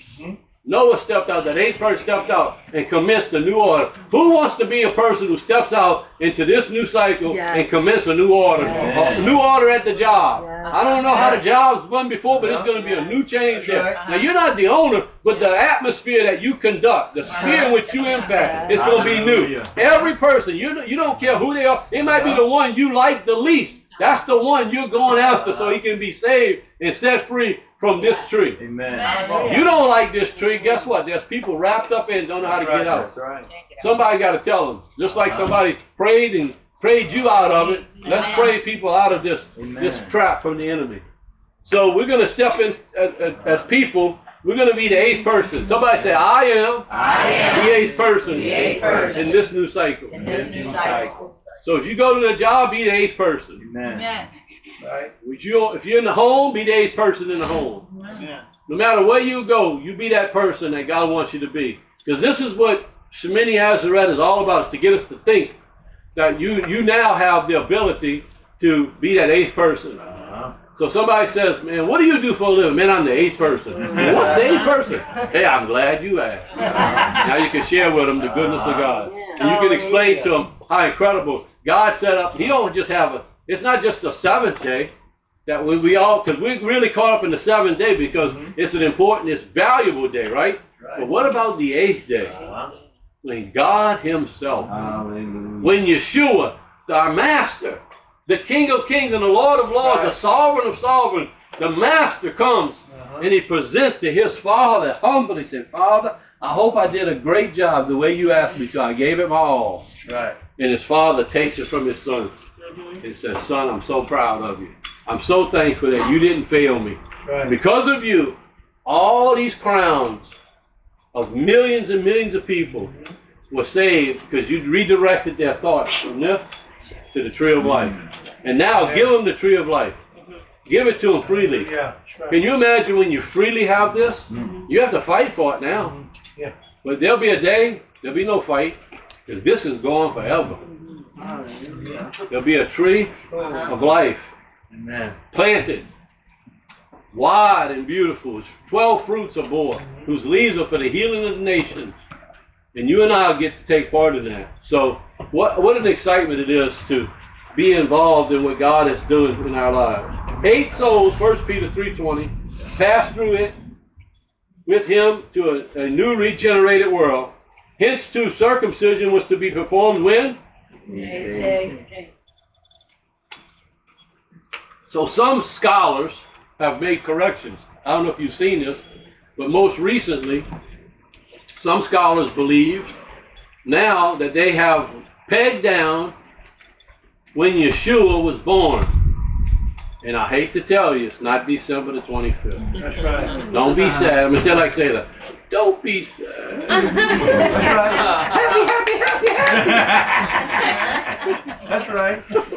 S2: Noah stepped out, that eighth person stepped out and commenced a new order. Who wants to be a person who steps out into this new cycle
S3: Yes.
S2: and commence a new order?
S3: Yes.
S2: A new order at the job.
S3: Yes.
S2: I don't know how the job's run before, but it's going to be a new change there.
S5: Right.
S2: Now, you're not the owner, but the atmosphere that you conduct, the sphere in which you impact, it's going to be new.
S4: Hallelujah.
S2: Every person, you, you don't care who they are. It might be the one you like the least. That's the one you're going after so he can be saved and set free from this tree.
S4: Amen.
S2: You don't like this tree, guess what? There's people wrapped up in it and don't know how to get out.
S4: That's right.
S2: Somebody got to tell them. Just like somebody prayed and prayed you out of it, let's pray people out of this, this trap from the enemy. So we're going to step in as, as people. We're going to be the eighth person. Somebody say, I am,
S3: I am
S2: the eighth person,
S3: the eighth person
S2: in this new cycle.
S3: in this new cycle.
S2: So if you go to the job, be the eighth person.
S4: Amen.
S5: Right.
S2: If you're, if you're in the home, be the eighth person in the home. No matter where you go, you be that person that God wants you to be. Because this is what Shemini Azareth is all about, is to get us to think that you, you now have the ability to be that eighth person. So somebody says, man, what do you do for a living? Man, I'm the eighth person. Well, what's the eighth person? Hey, I'm glad you asked. Now you can share with them the goodness of God. And you can explain to them how incredible God set up. He don't just have a, it's not just the seventh day that we, we all, because we're really caught up in the seventh day because it's an important, it's valuable day, right? But what about the eighth day? When God himself, when Yeshua, our master, the King of Kings and the Lord of Lords,
S5: Right.
S2: the Sovereign of Sovereigns, the Master comes
S5: Uh-huh.
S2: and he presents to his Father humbly, said, Father, I hope I did a great job the way you asked me to. I gave it my all.
S5: Right.
S2: And his Father takes it from his Son and says, Son, I'm so proud of you. I'm so thankful that you didn't fail me.
S5: Right.
S2: Because of you, all these crowns of millions and millions of people were saved because you redirected their thoughts from this to the tree of life. And now give them the tree of life. Give it to them freely.
S5: Yeah. That's right.
S2: Can you imagine when you freely have this? You have to fight for it now.
S5: Yeah.
S2: But there'll be a day, there'll be no fight, because this is going forever. There'll be a tree of life
S4: Amen.
S2: planted, wide and beautiful. It's twelve fruits are born, whose leaves are for the healing of the nations. And you and I get to take part in that. So what, what an excitement it is to be involved in what God is doing in our lives. Eight souls, First Peter three twenty, passed through it with him to a, a new regenerated world. Hence, too, circumcision was to be performed when? So some scholars have made corrections. I don't know if you've seen this, but most recently, some scholars believe now that they have pegged down when Yeshua was born. And I hate to tell you, it's not December the twenty-fifth.
S4: That's right.
S2: Don't be sad. I'm going to say like Sailor. Don't be sad.
S4: That's right.
S2: Happy, happy, happy, happy.
S4: That's right.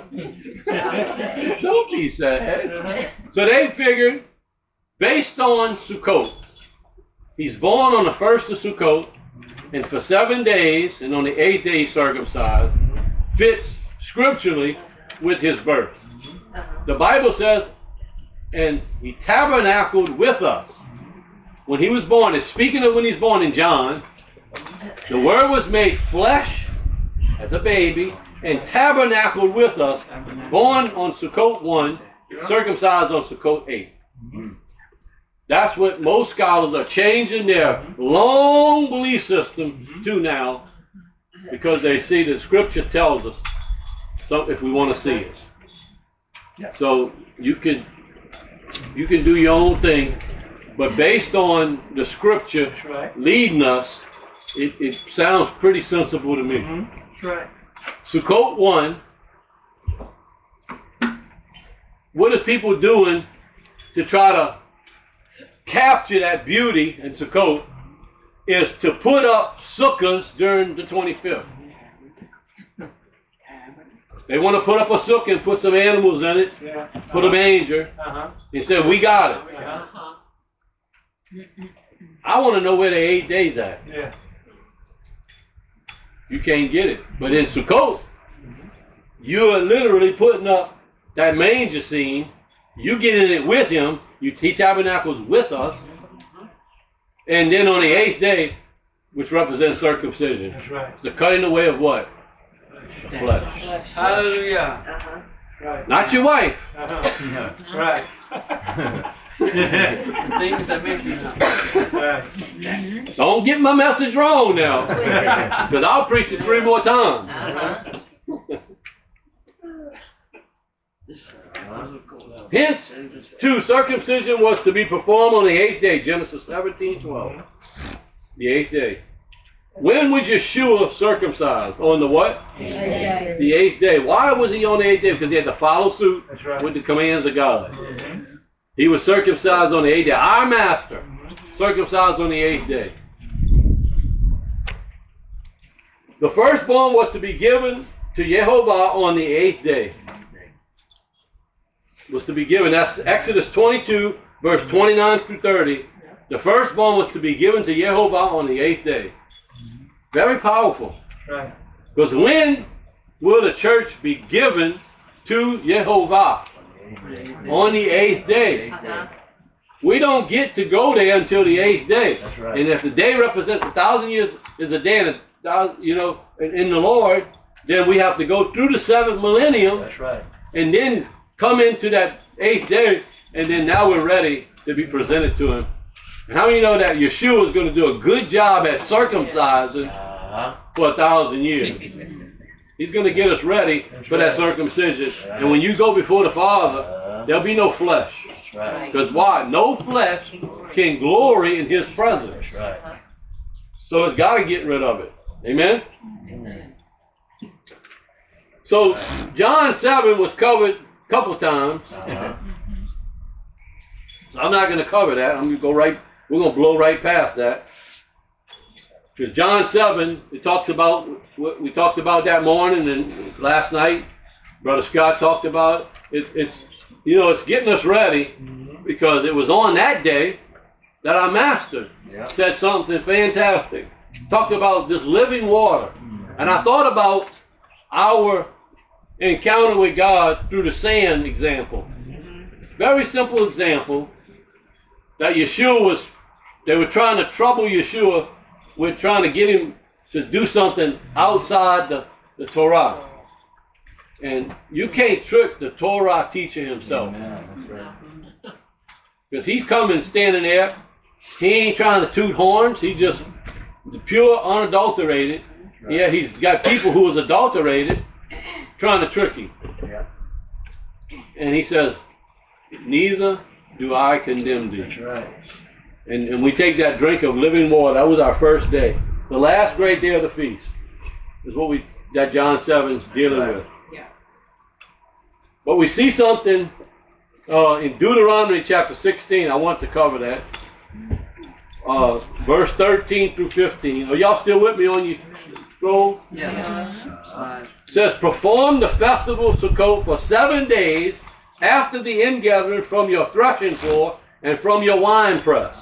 S2: Don't be sad. So they figured, based on Sukkot, he's born on the first of Sukkot, and for seven days, and on the eighth day he's circumcised, fits scripturally with his birth. The Bible says, and he tabernacled with us. When he was born, it's speaking of when he's born in John, the Word was made flesh as a baby and tabernacled with us, born on Sukkot one, circumcised on Sukkot eight. That's what most scholars are changing their long belief system to now, because they see that Scripture tells us so if we want to see it. So you can you can do your own thing, but based on the Scripture leading us, it, it sounds pretty sensible to me.
S4: That's right.
S2: Sukkot one, what is people doing to try to capture that beauty in Sukkot is to put up sukkahs during the twenty-fifth. They want to put up a sukkah and put some animals in it,
S4: Yeah.
S2: put a manger,
S4: Uh-huh.
S2: and say, we got it.
S4: Uh-huh.
S2: I want to know where the eight days at.
S4: Yeah.
S2: You can't get it. But in Sukkot, you are literally putting up that manger scene. You get in it with him. You he tabernacles with us. And then on the eighth day, which represents circumcision,
S4: That's right.
S2: the cutting away of what? The flesh.
S5: Hallelujah.
S3: Uh-huh.
S4: Right.
S2: Not your wife.
S4: Uh-huh. Right.
S5: The things that make you not.
S4: Right.
S2: Don't get my message wrong now. Because I'll preach it three more times.
S3: Uh-huh.
S2: Hence, two, circumcision was to be performed on the eighth day, Genesis seventeen twelve. The eighth day. When was Yeshua circumcised? On the what?
S3: Okay.
S2: The eighth day. Why was he on the eighth day? Because he had to follow suit
S4: That's right.
S2: with the commands of God.
S4: Mhm.
S2: He was circumcised on the eighth day. Our master, circumcised on the eighth day. The firstborn was to be given to Yehovah on the eighth day. Was to be given. That's Exodus twenty-two, verse twenty-nine through thirty. The firstborn was to be given to Yehovah on the eighth day. Very powerful.
S4: Right.
S2: Because when will the church be given to Yehovah? On the eighth day.
S3: Uh-huh.
S2: We don't get to go there until the eighth day.
S4: That's right.
S2: And if the day represents a thousand years is a day, and a thousand, you know, in, in the Lord, then we have to go through the seventh millennium
S4: That's right.
S2: and then come into that eighth day, and then now we're ready to be presented to Him. And how many know that Yeshua is going to do a good job at circumcising
S4: Uh-huh.
S2: for a thousand years? He's going to get us ready for that circumcision. And when you go before the Father, there'll be no flesh.
S4: That's right.
S2: Because why? No flesh can glory in His presence.
S4: That's right.
S2: So it's got to get rid of it. Amen? So John seven was covered a couple times.
S4: Uh-huh.
S2: So I'm not going to cover that. I'm going to go right, we're going to blow right past that. Because John seven, it talks about what we talked about that morning and last night. Brother Scott talked about it. It's, you know, it's getting us ready because it was on that day that our master
S4: Yeah.
S2: said something fantastic. Talked about this living water. And I thought about our encounter with God through the sand example. Very simple example that Yeshua was, they were trying to trouble Yeshua with trying to get him to do something outside the, the Torah. And you can't trick the Torah teacher himself.
S4: Amen. That's right.
S2: Because he's coming standing there. He ain't trying to toot horns. He just pure, unadulterated. Yeah, he's got people who was adulterated trying to trick him.
S4: Yeah.
S2: And he says, neither do I condemn thee.
S4: That's right.
S2: And, and we take that drink of living water. That was our first day. The last great day of the feast. is what we that John seven's dealing
S4: Right.
S2: with.
S1: Yeah.
S2: But we see something uh, in Deuteronomy chapter sixteen. I want to cover that. Uh, verse thirteen through fifteen. Are y'all still with me on your scroll?
S5: Yeah. Uh,
S2: It says, perform the festival of Sukkot for seven days after the ingathering from your threshing floor and from your wine press.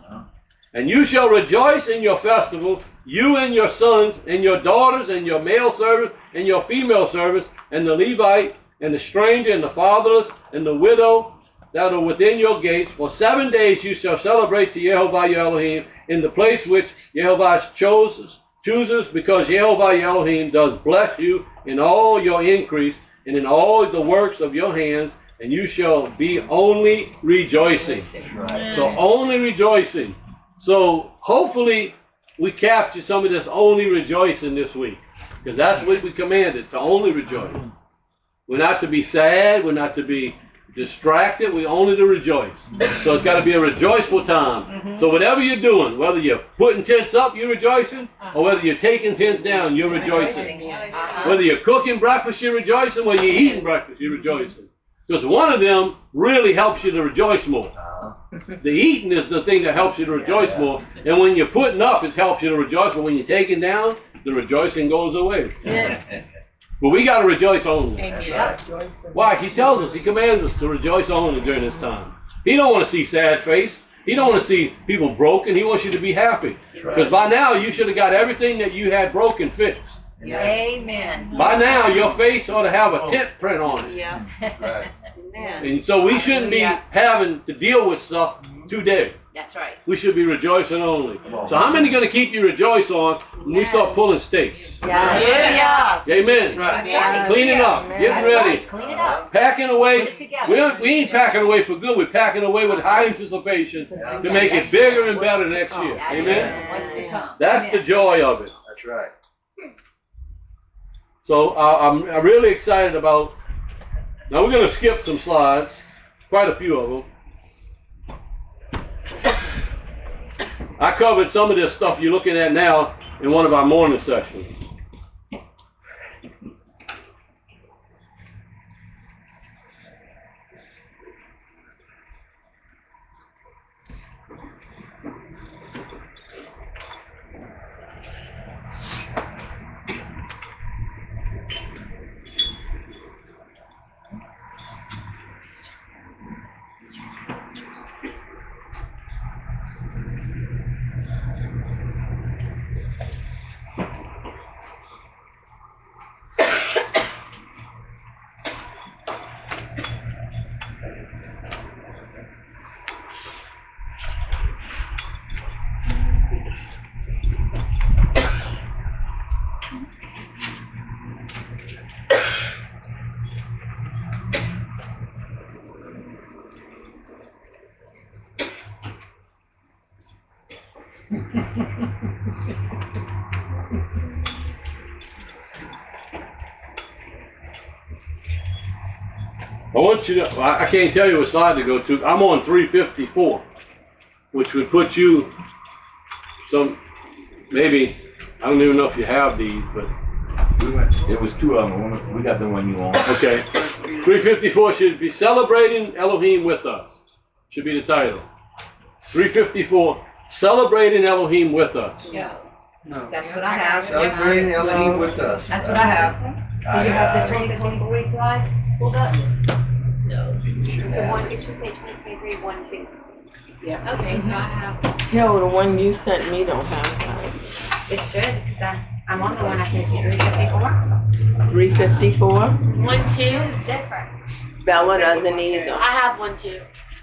S2: And you shall rejoice in your festival, you and your sons and your daughters and your male servants and your female servants and the Levite and the stranger and the fatherless and the widow that are within your gates. For seven days you shall celebrate to Yehovah your Elohim in the place which Yehovah chooses, chooses, because Yehovah your Elohim does bless you in all your increase and in all the works of your hands, and you shall be only rejoicing.
S4: Right.
S2: So only rejoicing. So hopefully we capture some of this only rejoicing this week, because that's what we commanded, to only rejoice. We're not to be sad. We're not to be distracted. We're only to rejoice. So it's got to be a rejoiceful time. Mm-hmm. So whatever you're doing, whether you're putting tents up, you're rejoicing, or whether you're taking tents down, you're rejoicing.
S1: Uh-huh.
S2: Whether you're cooking breakfast, you're rejoicing. Whether you're eating breakfast, you're rejoicing. Because one of them really helps you to rejoice more.
S4: Uh-huh.
S2: The eating is the thing that helps you to rejoice
S4: Yeah.
S2: more. And when you're putting up, it helps you to rejoice. But when you're taking down, the rejoicing goes away. But we got to rejoice only.
S4: That's right.
S2: Why? He tells us, he commands us to rejoice only during this time. He don't want to see sad face. He don't want to see people broken. He wants you to be happy. Because by now, you should have got everything that you had broken fixed.
S3: Amen.
S2: By now, your face ought to have a tent print on it.
S3: Yeah.
S4: Right.
S3: Amen.
S2: And so we shouldn't be
S3: Hallelujah.
S2: having to deal with stuff today.
S3: That's right.
S2: We should be rejoicing only.
S4: Come on.
S2: So how many going to keep you rejoice on when we start pulling stakes?
S3: Hallelujah.
S2: Amen.
S5: Right.
S3: That's right.
S2: Cleaning up, getting
S3: That's
S2: ready,
S3: right. Clean it up.
S2: packing
S3: Put
S2: away.
S3: it together.
S2: We, don't, we ain't packing away for good. We're packing away with high anticipation to make it bigger and better next year.
S3: That's
S2: Amen.
S3: it. What's to come.
S2: That's the joy of it.
S4: That's right.
S2: So uh, I'm, I'm really excited about. Now we're going to skip some slides, quite a few of them. I covered some of this stuff you're looking at now in one of our morning sessions. I want you to, I I can't tell you what slide to go to. I'm on three fifty-four, which would put you some, maybe, I don't even know if you have these, but,
S6: We went, it was two of them. One- We got the one you want.
S2: okay. three fifty-four should be Celebrating Elohim with Us, should be the title. three fifty-four, Celebrating Elohim with Us.
S3: Yeah.
S5: No.
S3: That's what I have.
S4: Celebrating Elohim with us.
S3: That's what I have.
S4: I
S3: Do you have the
S4: got it.
S3: twenty twenty-three slides pulled up?
S1: No.
S4: You should
S1: The
S4: have
S1: one,
S4: it.
S1: it should say twenty twenty-three, one, two.
S3: Yeah.
S1: Okay, so I have,
S7: No, the one you sent me don't have that.
S1: it should, because I'm, I'm on the one I sent you, three fifty-four.
S7: three fifty-four?
S1: One, two is different.
S7: Bella doesn't either.
S1: I have one, two.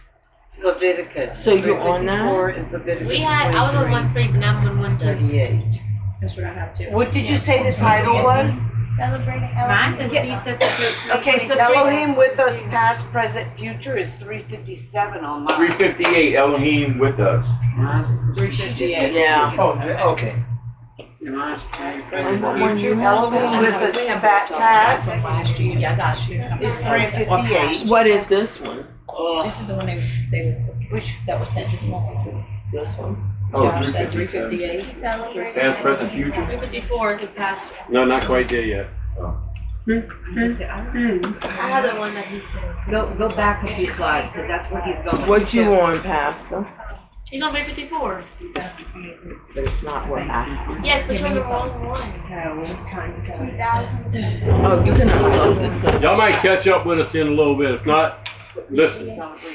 S5: Leviticus.
S7: So you on that?
S5: three fifty-four is Leviticus
S1: We had, I was on one, three, but now I'm on one, two.
S5: thirty-eight.
S3: That's what I have too.
S8: What did you say the title was?
S1: Celebrating Mine says Feast of Sukkot.
S8: Okay, so Elohim with us, past, present, future is three fifty-seven on mine.
S6: Three fifty-eight, Elohim with us.
S5: Mine's three fifty-eight.
S7: Yeah.
S4: Oh, okay.
S5: Mine's three
S7: And what one you have?
S8: Elohim with us, fat past
S3: Last year. Yeah, I got you.
S8: is three fifty-eight.
S7: What is this one?
S3: This is the one they, they was, which, that was sent this morning.
S7: This one.
S6: Oh,
S3: Josh
S6: three
S3: said three
S6: fifty-seven.
S3: fifty-eight.
S6: Past, present, future?
S3: Three fifty-four, the past.
S2: No, not quite there yet.
S3: I had the one that he said.
S1: Go, go back a few slides, because that's where he's going.
S7: What you want, Pastor?
S3: He's on three fifty-four.
S7: But it's not what I.
S3: Yes, but you're on the wrong one.
S7: Oh, you can upload this stuff.
S2: Y'all might catch up with us in a little bit. If not, listen.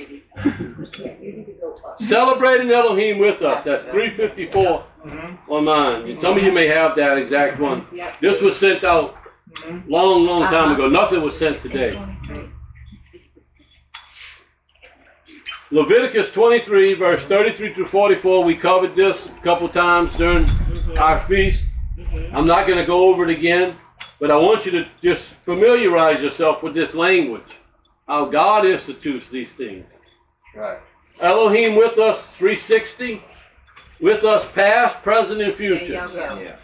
S2: Celebrating Elohim with us. That's three fifty-four on mine. And some of you may have that exact one. This was sent out long, long time ago. Nothing was sent today. Leviticus twenty-three, verse thirty-three through forty-four. We covered this a couple times during our feast. I'm not going to go over it again, but I want you to just familiarize yourself with this language. How God institutes these things.
S4: Right.
S2: Elohim with us, three sixty. With us, past, present, and future.
S6: Yeah.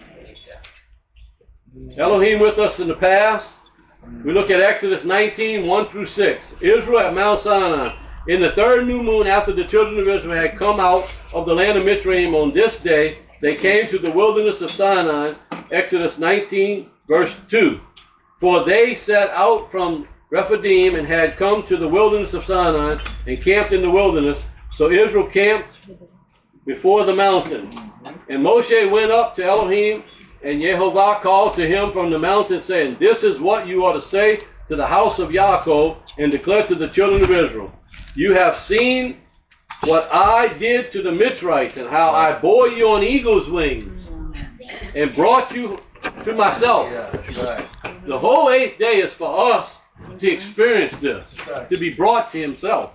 S2: Elohim with us in the past. We look at Exodus nineteen, one through six. Israel at Mount Sinai. In the third new moon after the children of Israel had come out of the land of Mitzrayim on this day, they came to the wilderness of Sinai. Exodus nineteen, verse two. For they set out from Rephidim and had come to the wilderness of Sinai and camped in the wilderness. So Israel camped before the mountain. And Moshe went up to Elohim, and Yehovah called to him from the mountain, saying, This is what you are to say to the house of Yaakov, and declare to the children of Israel. You have seen what I did to the Mitzrites, and how I bore you on eagle's wings, and brought you to myself.
S4: Yeah, that's right.
S2: The whole eighth day is for us to experience this, to be brought to himself.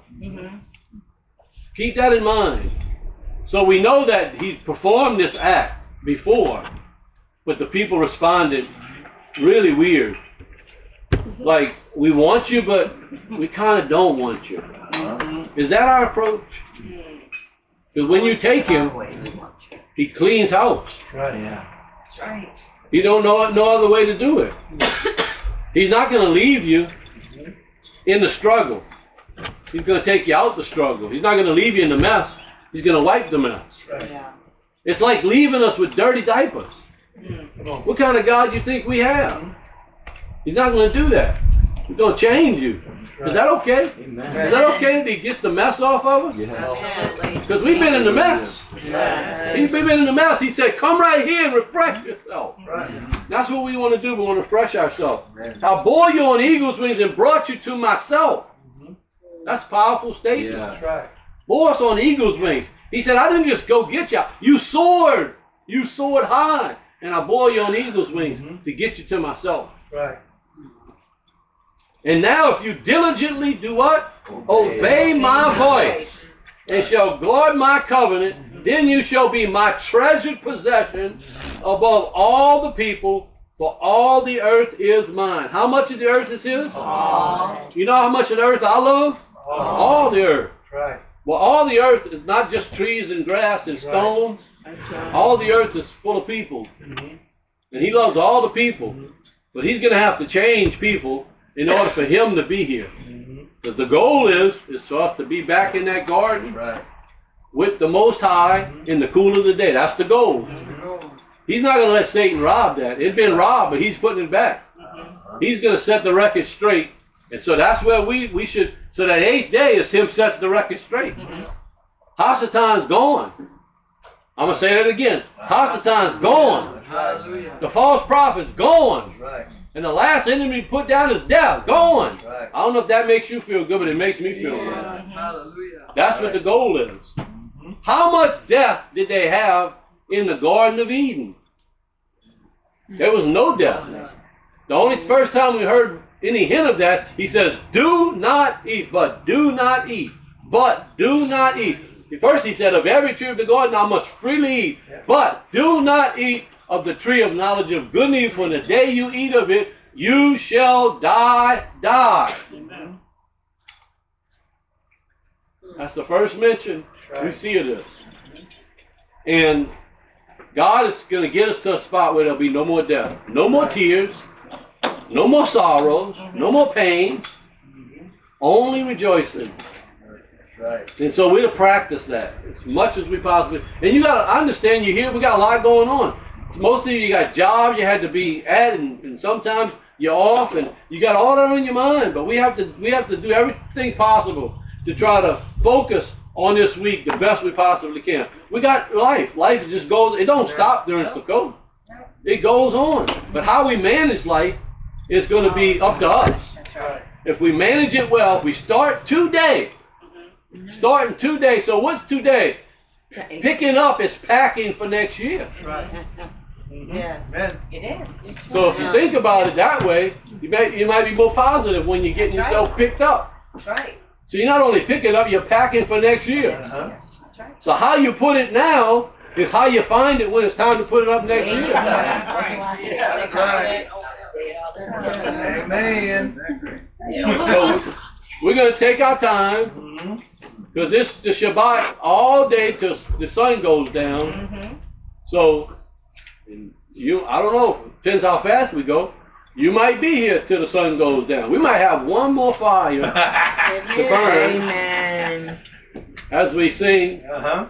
S2: Keep that in mind. So we know that he performed this act before, but the people responded really weird. Like, we want you, but we kind of don't want you. Is that our approach? Because when you take him, he cleans house.
S4: Right.
S6: Yeah.
S1: That's right.
S2: He don't know no other way to do it. He's not going to leave you in the struggle. He's going to take you out the struggle. He's not going to leave you in the mess. He's going to wipe the mess.
S1: Yeah.
S2: It's like leaving us with dirty diapers. What kind of God do you think we have? He's not going to do that. He's going to change you. Is that okay?
S6: Amen.
S2: Is that okay that he gets the mess off of us?
S6: Yeah.
S3: Absolutely.
S2: Because we've been in the mess.
S4: Yes.
S2: He's been in the mess. He said, come right here and refresh yourself.
S4: Right.
S2: That's what we want to do. We want to refresh ourselves.
S4: Amen.
S2: I bore you on eagle's wings and brought you to myself. That's a powerful statement.
S6: Yeah.
S4: That's right.
S2: Bore us on eagle's wings. He said, I didn't just go get you. You soared. You soared high. And I bore you on eagle's wings to get you to myself.
S4: Right.
S2: And now if you diligently do what? Obey, Obey my voice, and shall guard my covenant, then you shall be my treasured possession above all the people, for all the earth is mine. How much of the earth is his?
S1: All.
S2: You know how much of the earth I love?
S4: All.
S2: All the earth.
S4: Right.
S2: Well, all the earth is not just trees and grass and stones. All the earth is full of people. And he loves all the people. But he's going to have to change people in order for him to be here. Because the goal is, is for us to be back in that garden
S4: Right.
S2: with the Most High in the cool of the day. That's the goal. He's not going to let Satan rob that. It's been robbed, but he's putting it back. He's going to set the record straight. And so that's where we, we should, so that eighth day is him sets the record straight. Hasatan's gone. I'm going to say that again. Hasatan's gone.
S4: Hallelujah.
S2: The false prophet's gone.
S4: Right.
S2: And the last enemy put down is death. Gone.
S4: Right.
S2: I don't know if that makes you feel good, but it makes me feel good.
S4: Hallelujah.
S2: That's what the goal is. How much death did they have in the Garden of Eden? There was no death. The only first time we heard any hint of that, he says, do not eat, but do not eat, but do not eat. First he said, of every tree of the garden I must freely eat, but do not eat of the tree of knowledge of good and evil, for the day you eat of it, you shall die, die. Amen. That's the first mention we see of this. And God is going to get us to a spot where there'll be no more death, no more tears, no more sorrows, no more pain, only rejoicing.
S4: Right.
S2: And so we're to practice that as much as we possibly. And you got to understand, you hear we got a lot going on. So most of you, you got jobs you had to be at, and, and sometimes you're off, and you got all that on your mind. But we have to we have to do everything possible to try to focus on this week the best we possibly can. We got life. Life just goes. It don't stop during Sukkot. It goes on. But how we manage life is going to be up to us.
S1: That's right.
S2: If we manage it well, if we start today, starting today. So what's today? Picking up is packing for next year.
S4: Right.
S8: Yes.
S4: Amen.
S1: It is.
S2: So if you think about it that way, you may you might be more positive when you're getting
S1: That's
S2: yourself
S1: right.
S2: picked up.
S1: That's right.
S2: So you're not only picking up, you're packing for next year.
S4: Uh-huh.
S1: That's right.
S2: So how you put it now is how you find it when it's time to put it up next year.
S4: That's right. Amen.
S2: So we're going to take our time because it's the Shabbat all day till the sun goes down.
S1: Mm-hmm.
S2: So you, I don't know, depends how fast we go. You might be here till the sun goes down. We might have one more fire to burn
S7: Amen.
S2: as we sing.
S4: Uh-huh.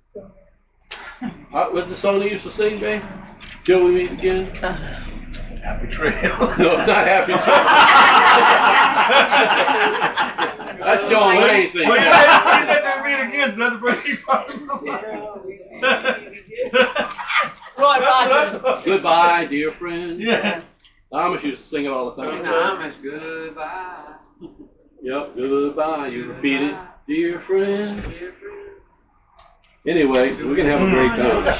S2: Uh, what's the song they used to sing, babe? Till we meet again?
S4: Happy trail.
S2: No, it's not Happy Trail. That's John Wayne singing.
S3: What do you let, what do you let them meet again? So that's the breaking
S7: Roy Rogers.
S2: Goodbye, dear friend.
S3: Yeah.
S2: Amish used to sing it all the
S5: In
S2: time.
S5: the Amish, goodbye.
S2: Yep, goodbye, you repeat it, dear friend.
S5: Dear friend.
S2: Anyway, we're going to have a great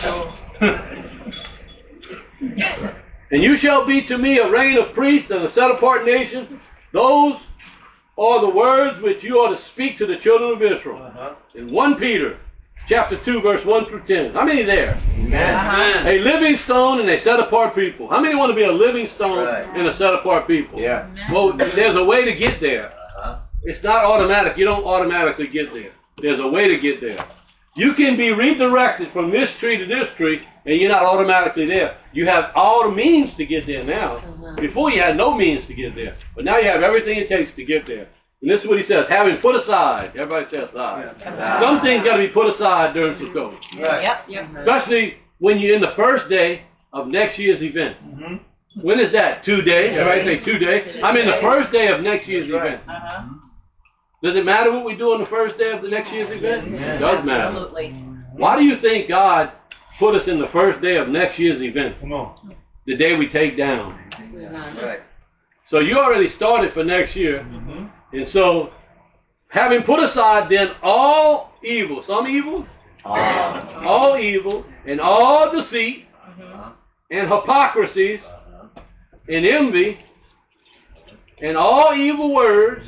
S2: time. And you shall be to me a reign of priests and a set apart nation. Those are the words which you are to speak to the children of Israel.
S4: Uh-huh.
S2: In First Peter chapter two, verse one through ten. How many there?
S5: Amen.
S2: A living stone and a set apart people. How many want to be a living stone
S4: Right.
S2: and a set apart people?
S6: Yeah.
S2: Well, there's a way to get there.
S4: Uh-huh.
S2: It's not automatic. You don't automatically get there. There's a way to get there. You can be redirected from this tree to this tree, and you're not automatically there. You have all the means to get there now. Before you had no means to get there. But now you have everything it takes to get there. And this is what he says, having put aside. Everybody say aside.
S4: Yeah.
S2: Some things got to be put aside during Sukkot.
S4: Right.
S1: Yep. Yep.
S2: Especially when you're in the first day of next year's event.
S4: Mhm.
S2: When is that? Two-day. Everybody say two-day. I'm in the first day of next year's
S4: That's right.
S2: event.
S1: Uh-huh.
S2: Does it matter what we do on the first day of the next year's event? It does matter.
S1: Absolutely.
S2: Why do you think God put us in the first day of next year's event?
S3: Come on.
S2: The day we take down.
S4: Right.
S2: So you already started for next year.
S3: Mm-hmm.
S2: And so, having put aside then all evil, some evil, all evil, and all deceit, and hypocrisy, and envy, and all evil words,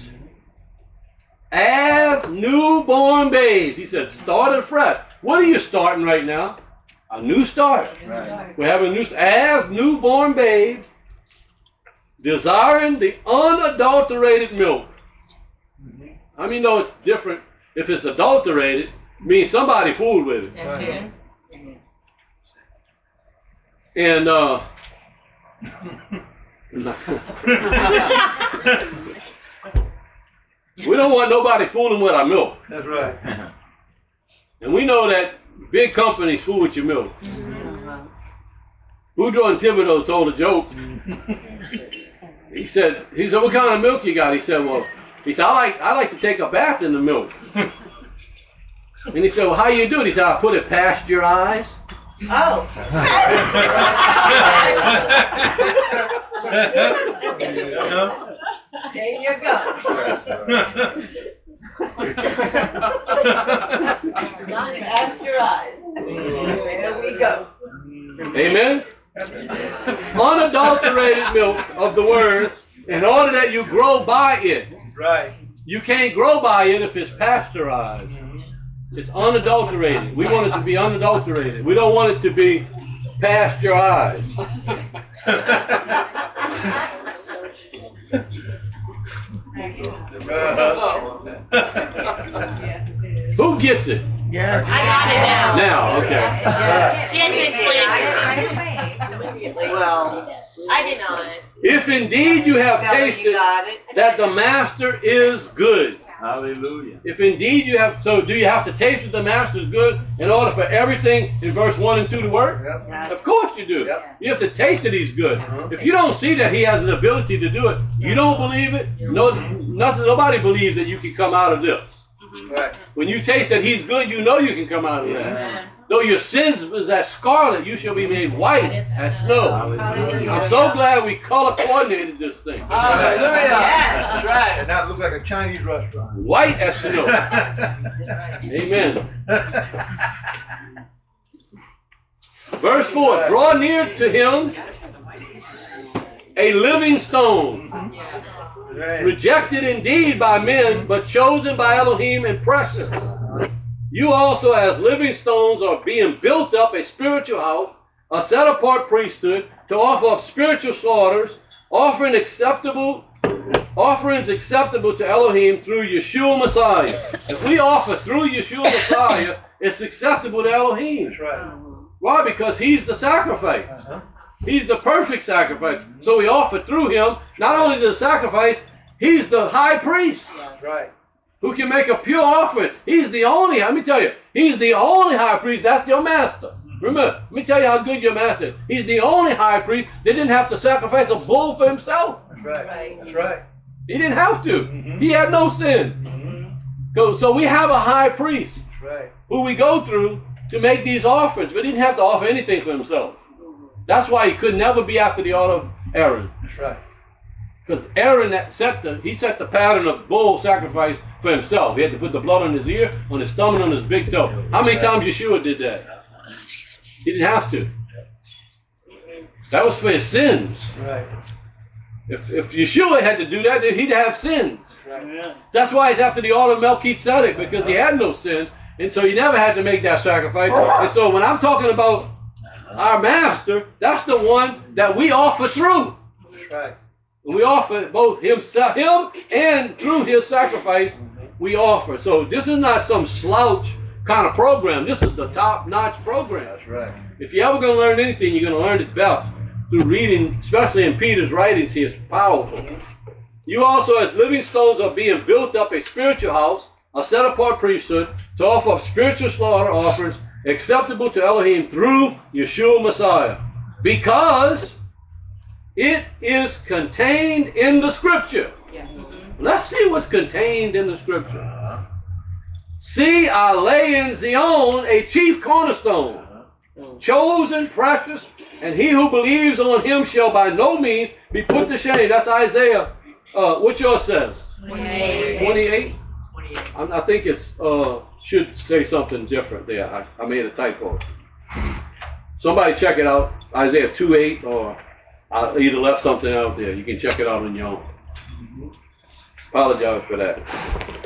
S2: as newborn babes. He said, start afresh. What are you starting right now? A new start.
S4: Right.
S2: We have a new, as newborn babes, desiring the unadulterated milk. I mean, no, it's different. If it's adulterated, it means somebody fooled with it.
S1: That's it.
S2: And uh, we don't want nobody fooling with our milk.
S4: That's right.
S2: And we know that big companies fool with your milk. Boudreaux and Thibodeau told a joke. He said, he said, what kind of milk you got? He said, well, he said, I like I like to take a bath in the milk. And he said, well, how you do it? He said, I put it past your eyes.
S1: Oh. There you go. Not past your eyes. There we go.
S2: Amen? Unadulterated milk of the word in order that you grow by it.
S4: Right.
S2: You can't grow by it if it's pasteurized. It's unadulterated. We want it to be unadulterated. We don't want it to be pasteurized. Who gets it?
S7: Yes.
S1: I got it now.
S2: Now, okay.
S1: Jen explained it.
S8: Well,
S1: I did not.
S2: If indeed you have
S8: Kelly, you
S2: tasted
S8: got it.
S2: that the master is good.
S6: Hallelujah.
S2: If indeed you have, so do you have to taste that the master is good in order for everything in verse one and two to work?
S4: Yep.
S8: Yes.
S2: Of course you do.
S4: Yep.
S2: You have to taste that he's good.
S4: Uh-huh.
S2: If you don't see that he has the ability to do it, you don't believe it. No, nothing. Nobody believes that you can come out of this.
S4: Right.
S2: When you taste that he's good, you know you can come out of that.
S5: Amen.
S2: Though your sins was as scarlet, you shall be made white as snow.
S6: Hallelujah.
S2: I'm so glad we color coordinated this thing.
S5: Hallelujah.
S7: Yes.
S5: That's right.
S4: And not look like a Chinese restaurant.
S2: White as snow. Amen. Verse four, draw near to him a living stone,
S4: Right.
S2: rejected indeed by men, but chosen by Elohim and precious. You also as living stones are being built up a spiritual house, a set apart priesthood, to offer up spiritual slaughters, offering acceptable offerings acceptable to Elohim through Yeshua Messiah. If we offer through Yeshua Messiah, it's acceptable to Elohim.
S4: That's right.
S2: Why? Because he's the sacrifice.
S4: Uh-huh.
S2: He's the perfect sacrifice. So we offer through him. Not only is it a sacrifice, he's the high priest
S4: That's right.
S2: who can make a pure offering. He's the only, let me tell you, he's the only high priest. That's your master. Remember, let me tell you how good your master is. He's the only high priest that didn't have to sacrifice a bull for himself.
S4: That's right. That's right.
S2: He didn't have to.
S4: Mhm.
S2: He had no sin.
S4: Mm-hmm.
S2: So, so we have a high priest
S4: That's right.
S2: who we go through to make these offerings, but he didn't have to offer anything for himself. That's why he could never be after the order of Aaron.
S4: That's right.
S2: Because Aaron that set the, he set the pattern of bull sacrifice for himself. He had to put the blood on his ear, on his thumb, and on his big toe. How many times Yeshua did that? He didn't have to. That was for his sins.
S4: Right.
S2: If, if Yeshua had to do that, then he'd have sins.
S4: Right.
S2: That's why he's after the order of Melchizedek, because he had no sins, and so he never had to make that sacrifice. And so when I'm talking about our master, that's the one that we offer through.
S4: That's right.
S2: And we offer both himself, him and through his sacrifice, we offer. So this is not some slouch kind of program. This is the top-notch program.
S4: That's right.
S2: If you're ever going to learn anything, you're going to learn it best through reading, especially in Peter's writings. He is powerful. You also, as living stones, are being built up a spiritual house, a set-apart priesthood, to offer up spiritual slaughter offerings acceptable to Elohim through Yeshua Messiah. Because it is contained in the Scripture.
S1: Yes.
S2: Let's see what's contained in the Scripture. See, I lay in Zion a chief cornerstone, chosen, precious, and he who believes on him shall by no means be put to shame. That's Isaiah. Uh, what yours says?
S1: twenty-eight.
S2: twenty-eight? I, I think it uh, should say something different there. I, I made a typo. Somebody check it out. Isaiah two eight, or I either left something out there. You can check it out on your own. Apologize for that.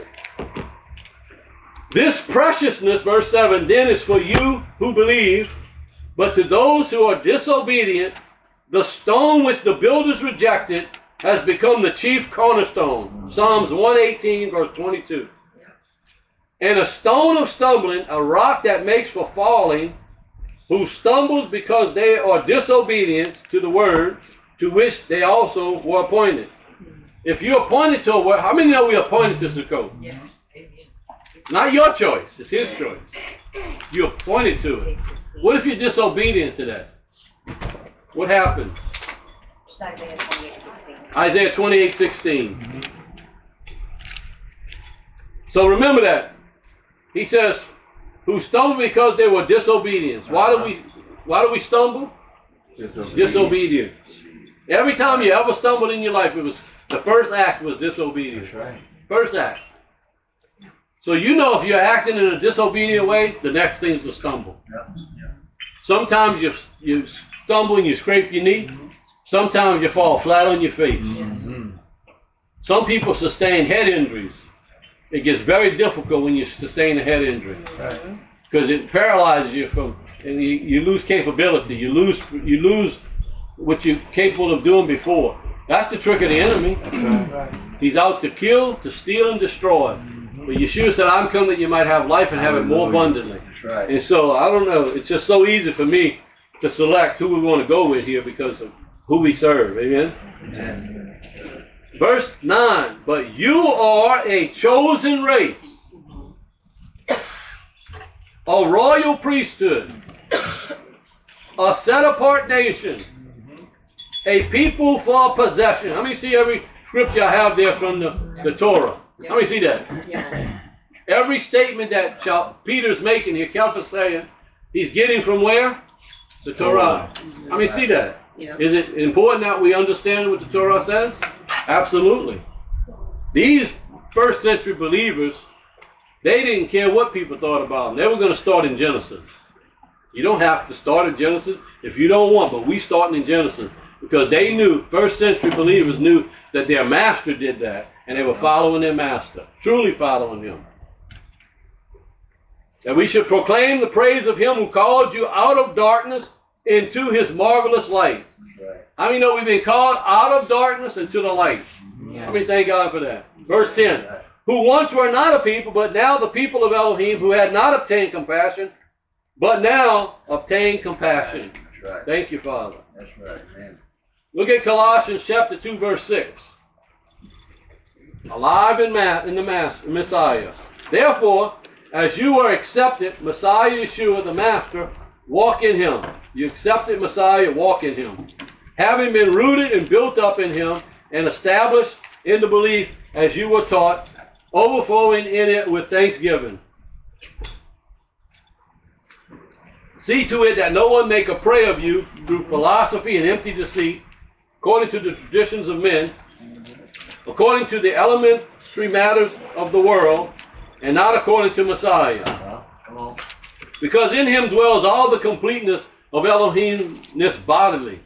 S2: This preciousness, verse seven, then is for you who believe, but to those who are disobedient, the stone which the builders rejected has become the chief cornerstone. Psalms one eighteen, verse twenty-two. And a stone of stumbling, a rock that makes for falling, who stumbles because they are disobedient to the word to which they also were appointed. If you're appointed to a word, how many know we are appointed to Sukkot?
S1: Yes.
S2: Not your choice, it's his choice. You're appointed to it. What if you're disobedient to that? What happens?
S1: It's Isaiah twenty-eight sixteen.
S2: Isaiah twenty-eight sixteen. So remember that. He says, who stumbled because they were disobedient. Why do we why do we stumble? Disobedience. Every time you ever stumbled in your life, it was the first act was disobedience.
S4: That's right.
S2: First act. So you know if you're acting in a disobedient way, the next thing's to stumble.
S4: Yep.
S2: Sometimes you you stumble and you scrape your knee. Sometimes you fall flat on your face.
S4: Mm-hmm.
S2: Some people sustain head injuries. It gets very difficult when you sustain a head injury
S4: Right.
S2: because it paralyzes you from, and you, you lose capability. You lose you lose what you're capable of doing before. That's the trick of the enemy.
S4: Right.
S2: He's out to kill, to steal, and destroy. But Yeshua said, I'm come that you might have life and have it more abundantly.
S4: That's right.
S2: And so, I don't know, it's just so easy for me to select who we want to go with here because of who we serve. Amen?
S4: Amen.
S2: Verse nine, but you are a chosen race, a royal priesthood, a set-apart nation, a people for possession. How many see every scripture I have there from the, the Torah? How many see that?
S1: Yes.
S2: Every statement that Peter's making here, Kelph's saying, he's getting from where? The Torah. How many see that?
S1: Yeah.
S2: Is it important that we understand what the Torah says? Absolutely. These first century believers, they didn't care what people thought about them. They were going to start in Genesis. You don't have to start in Genesis if you don't want, but we starting in Genesis because they knew, first century believers knew that their master did that and they were following their master, truly following him. That we should proclaim the praise of him who called you out of darkness into his marvelous light.
S4: Right.
S2: How many know we've been called out of darkness into the light?
S5: Yes.
S2: How many thank God for that? Verse ten. Who once were not a people, but now the people of Elohim, who had not obtained compassion, but now obtain compassion.
S4: That's right.
S2: Thank you, Father.
S4: That's right, man.
S2: Look at Colossians chapter two, verse six. Alive in, ma- in the Master, Messiah. Therefore, as you were accepted, Messiah Yeshua, the Master, walk in him. You accepted Messiah, walk in him. Having been rooted and built up in him and established in the belief as you were taught, overflowing in it with thanksgiving. See to it that no one make a prey of you through philosophy and empty deceit, according to the traditions of men, according to the elementary matters of the world, and not according to Messiah.
S4: Uh-huh. Come on.
S2: Because in him dwells all the completeness of Elohimness bodily.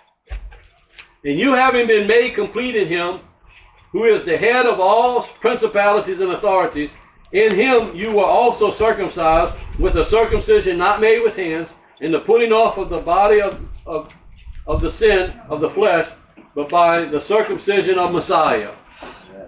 S2: And you having been made complete in him, who is the head of all principalities and authorities, in him you were also circumcised with a circumcision not made with hands, in the putting off of the body of, of, of the sin of the flesh, but by the circumcision of Messiah.
S4: Yeah.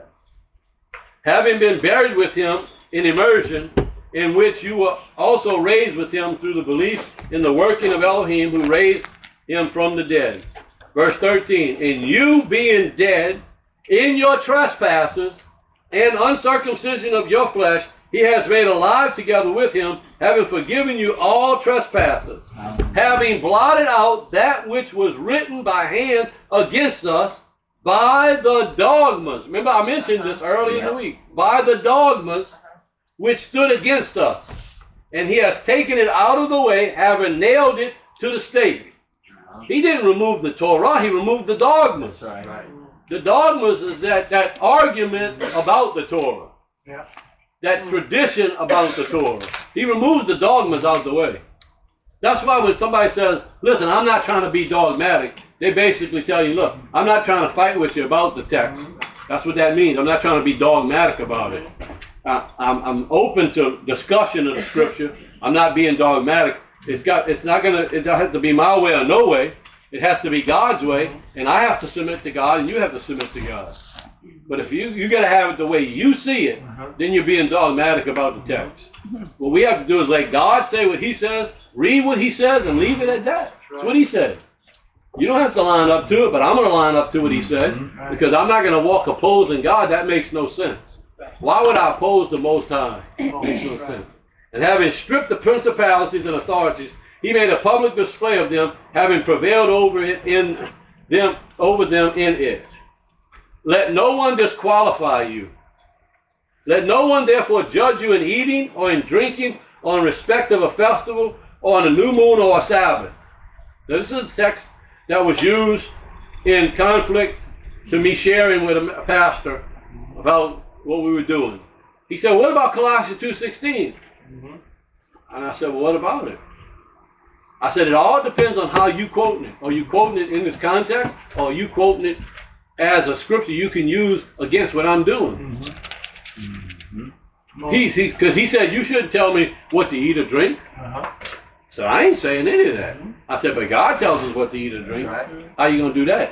S2: Having been buried with him in immersion, in which you were also raised with him through the belief in the working of Elohim, who raised him from the dead. Verse thirteen, and you being dead in your trespasses and uncircumcision of your flesh, he has made alive together with him, having forgiven you all trespasses, having blotted out that which was written by hand against us by the dogmas. Remember, I mentioned this early in the week. By the dogmas which stood against us. And he has taken it out of the way, having nailed it to the stake. He didn't remove the Torah, he removed the dogmas.
S4: That's right.
S2: The dogmas is that, that argument about the Torah.
S4: Yeah.
S2: That tradition about the Torah. He removes the dogmas out of the way. That's why when somebody says, listen, I'm not trying to be dogmatic, they basically tell you, look, I'm not trying to fight with you about the text. That's what that means. I'm not trying to be dogmatic about it. Uh, I'm, I'm open to discussion of the scripture. I'm not being dogmatic. It's got. It's not gonna. It doesn't have to be my way or no way. It has to be God's way, and I have to submit to God, and you have to submit to God. But if you you got to have it the way you see it, then you're being dogmatic about the text. What we have to do is let God say what He says, read what He says, and leave it at that. That's what He said. You don't have to line up to it, but I'm going to line up to what He said, because I'm not going to walk opposing God. That makes no sense. Why would I oppose the Most High? It makes no sense. And having stripped the principalities and authorities, He made a public display of them, having prevailed over it in them, over them in it. Let no one disqualify you. Let no one therefore judge you in eating or in drinking or in respect of a festival or on a new moon or a Sabbath. Now, this is a text that was used in conflict to me sharing with a pastor about what we were doing. He said, what about Colossians two sixteen? Mm-hmm. And I said, well, what about it? I said, it all depends on how you quoting it. Are you quoting it in this context, or are you quoting it as a scripture you can use against what I'm doing? Mm-hmm. Mm-hmm. He's, he's, because he said, you shouldn't tell me what to eat or drink. Uh-huh. So I ain't saying any of that. I said, but God tells us what to eat or drink. Right. How you going to do that?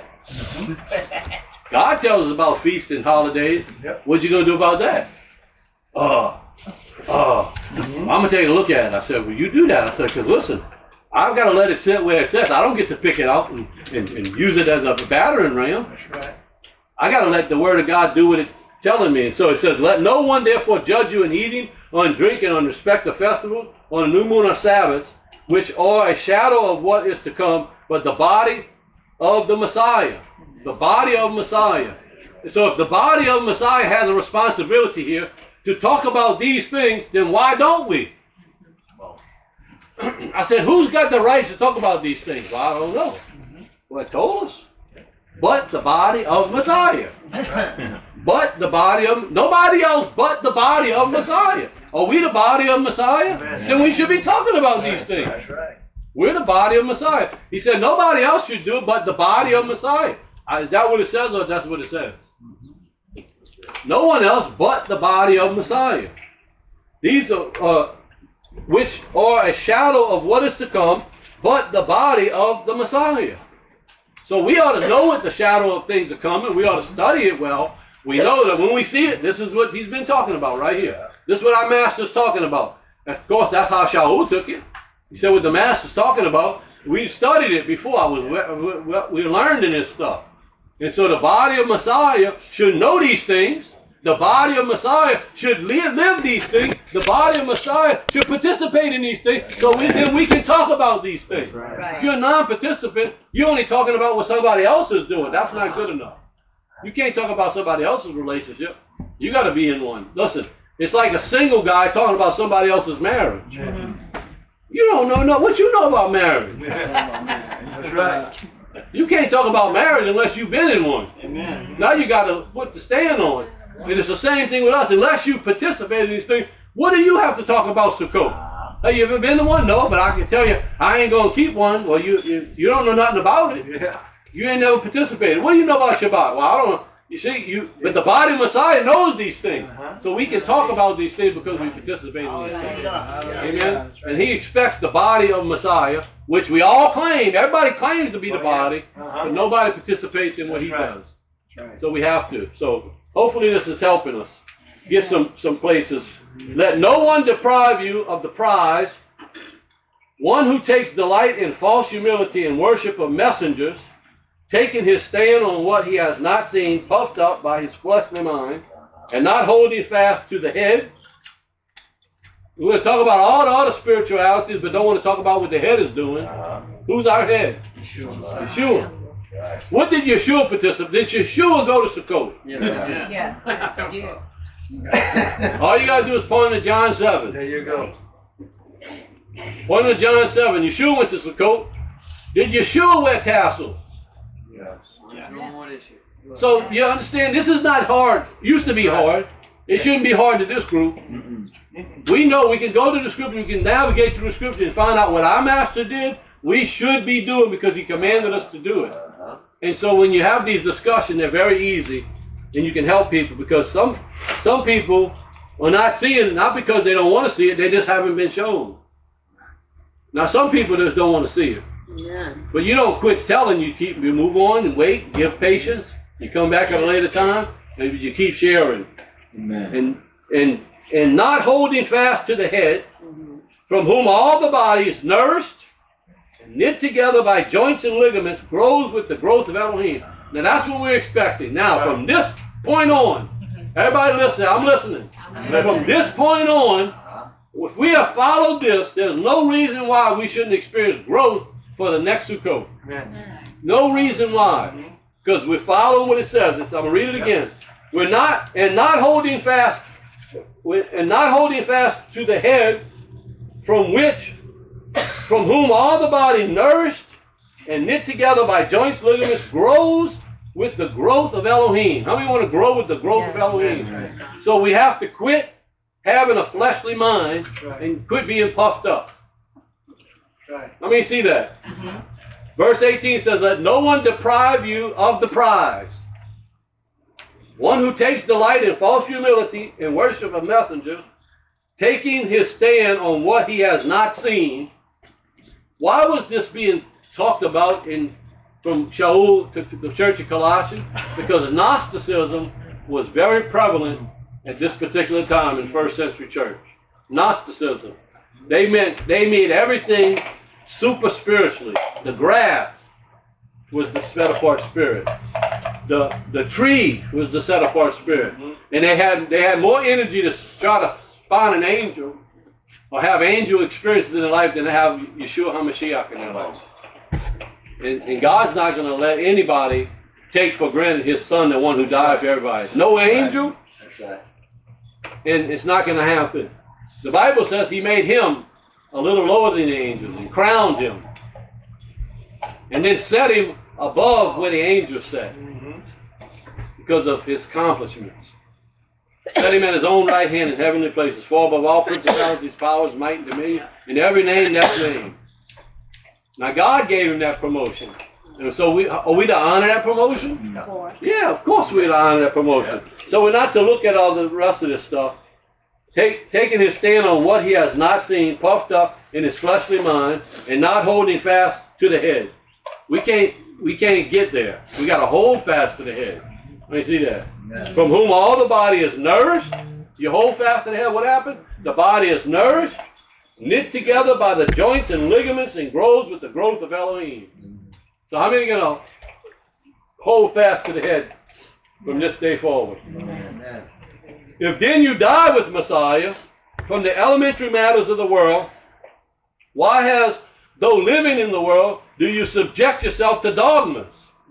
S2: God tells us about feasts and holidays. Yep. What you going to do about that? Oh, oh, mm-hmm. I'm going to take a look at it. I said, well, you do that. I said, because listen, I've got to let it sit where it sits. I don't get to pick it out and, and, and use it as a battering ram. That's right. I got to let the word of God do what it's telling me. And so it says, let no one therefore judge you in eating or in drinking or in respect of festival, on a new moon or Sabbath, which are a shadow of what is to come, but the body of the Messiah. The body of Messiah. So if the body of Messiah has a responsibility here to talk about these things, then why don't we? I said, who's got the right to talk about these things? Well, I don't know. Well, it told us. But the body of Messiah. But the body of, nobody else but the body of Messiah. Are we the body of Messiah? Then we should be talking about these things. We're the body of Messiah. He said nobody else should do it but the body of Messiah. Is that what it says, or that's what it says? No one else but the body of Messiah. These are, uh, which are a shadow of what is to come, but the body of the Messiah. So we ought to know what the shadow of things are coming. We ought to study it well. We know that when we see it, this is what he's been talking about right here. This is what our master's talking about. Of course, that's how Shaul took it. He said what the master's talking about, we studied it before. I was we, we learned in this stuff. And so the body of Messiah should know these things. The body of Messiah should live, live these things. The body of Messiah should participate in these things. So we, then we can talk about these things.
S8: Right.
S2: If you're a non-participant, you're only talking about what somebody else is doing. That's not good enough. You can't talk about somebody else's relationship. You got to be in one. Listen, it's like a single guy talking about somebody else's marriage.
S8: Mm-hmm.
S2: You don't know, no, what you know about marriage?
S5: That's right.
S2: You can't talk about marriage unless you've been in one.
S5: Amen.
S2: Now you got to put the stand on. And it's the same thing with us. Unless you participate in these things, what do you have to talk about Sukkot? Have you ever been to one? No, but I can tell you, I ain't going to keep one. Well, you, you you don't know nothing about it.
S5: Yeah.
S2: You ain't never participated. What do you know about Shabbat? Well, I don't know. You see, you, but the body of Messiah knows these things. So we can talk about these things because we participate in these things. Amen? And he expects the body of Messiah, which we all claim. Everybody claims to be the body, but nobody participates in what he does. So we have to. So hopefully this is helping us get some, some places. Let no one deprive you of the prize. One who takes delight in false humility and worship of messengers, taking his stand on what he has not seen, puffed up by his fleshly mind, and not holding fast to the head. We're going to talk about all the other spiritualities, but don't want to talk about what the head is doing. Who's our head? Yeshua. Yeshua. What did Yeshua participate? Did Yeshua go to Sukkot?
S5: Yes.
S1: Yeah, you do.
S2: All you got to do is point to John seven.
S5: There you go.
S2: Point to John seven. Yeshua went to Sukkot. Did Yeshua wear tassels?
S5: No more issue.
S2: So you understand, this is not hard. It used to be hard. It shouldn't be hard to this group. We know we can go to the scripture, we can navigate through the scripture and find out what our master did. We should be doing because he commanded us to do it. And so when you have these discussions, they're very easy, and you can help people because some some people are not seeing it, not because they don't want to see it, they just haven't been shown. Now some people just don't want to see it.
S8: Yeah.
S2: But you don't quit telling, you keep you move on and wait, give patience. You come back at a later time, and you keep sharing.
S6: Amen.
S2: And and and not holding fast to the head, from whom all the body is nourished and knit together by joints and ligaments, grows with the growth of Elohim. Now that's what we're expecting. Now from this point on, everybody listen, I'm listening. From this point on, if we have followed this, there's no reason why we shouldn't experience growth for the next Sukkot. No reason why. Because we're following what it says. I'm going to read it again. We're not, and not holding fast, and not holding fast to the head, from which, from whom all the body nourished and knit together by joints, ligaments, grows with the growth of Elohim. How many want to grow with the growth of Elohim? So we have to quit having a fleshly mind and quit being puffed up. Let me see that. Mm-hmm. Verse eighteen says, let no one deprive you of the prize. One who takes delight in false humility and worship of messengers, taking his stand on what he has not seen. Why was this being talked about in from Shaul to, to the church of Colossians? Because Gnosticism was very prevalent at this particular time in first century church. Gnosticism. They meant they made everything super spiritually. The graft was the set apart spirit. the the tree was the set apart spirit, and they had they had more energy to try to find an angel or have angel experiences in their life than to have Yeshua HaMashiach in their life. And, and God's not going to let anybody take for granted His Son, the one who died for everybody. No angel,
S4: That's right.
S2: and it's not going to happen. The Bible says He made Him a little lower than the angels and crowned Him, and then set Him above where the angels sat because of His accomplishments. Set Him at His own right hand in heavenly places, far above all principalities, powers, might, and dominion, and every name that's named. Now God gave Him that promotion. And so we are we to honor that promotion?
S1: Of course.
S2: Yeah, of course we're to honor that promotion. So we're not to look at all the rest of this stuff. Take, taking His stand on what He has not seen, puffed up in His fleshly mind, and not holding fast to the head. We can't we can't get there. We got to hold fast to the head. Let me see that.
S4: Amen.
S2: From whom all the body is nourished. You hold fast to the head, what happened? The body is nourished, knit together by the joints and ligaments, and grows with the growth of Elohim. So how many are going to hold fast to the head from this day forward?
S4: Amen.
S2: If then you die with Messiah from the elementary matters of the world, why has, though living in the world, do you subject yourself to dogmas?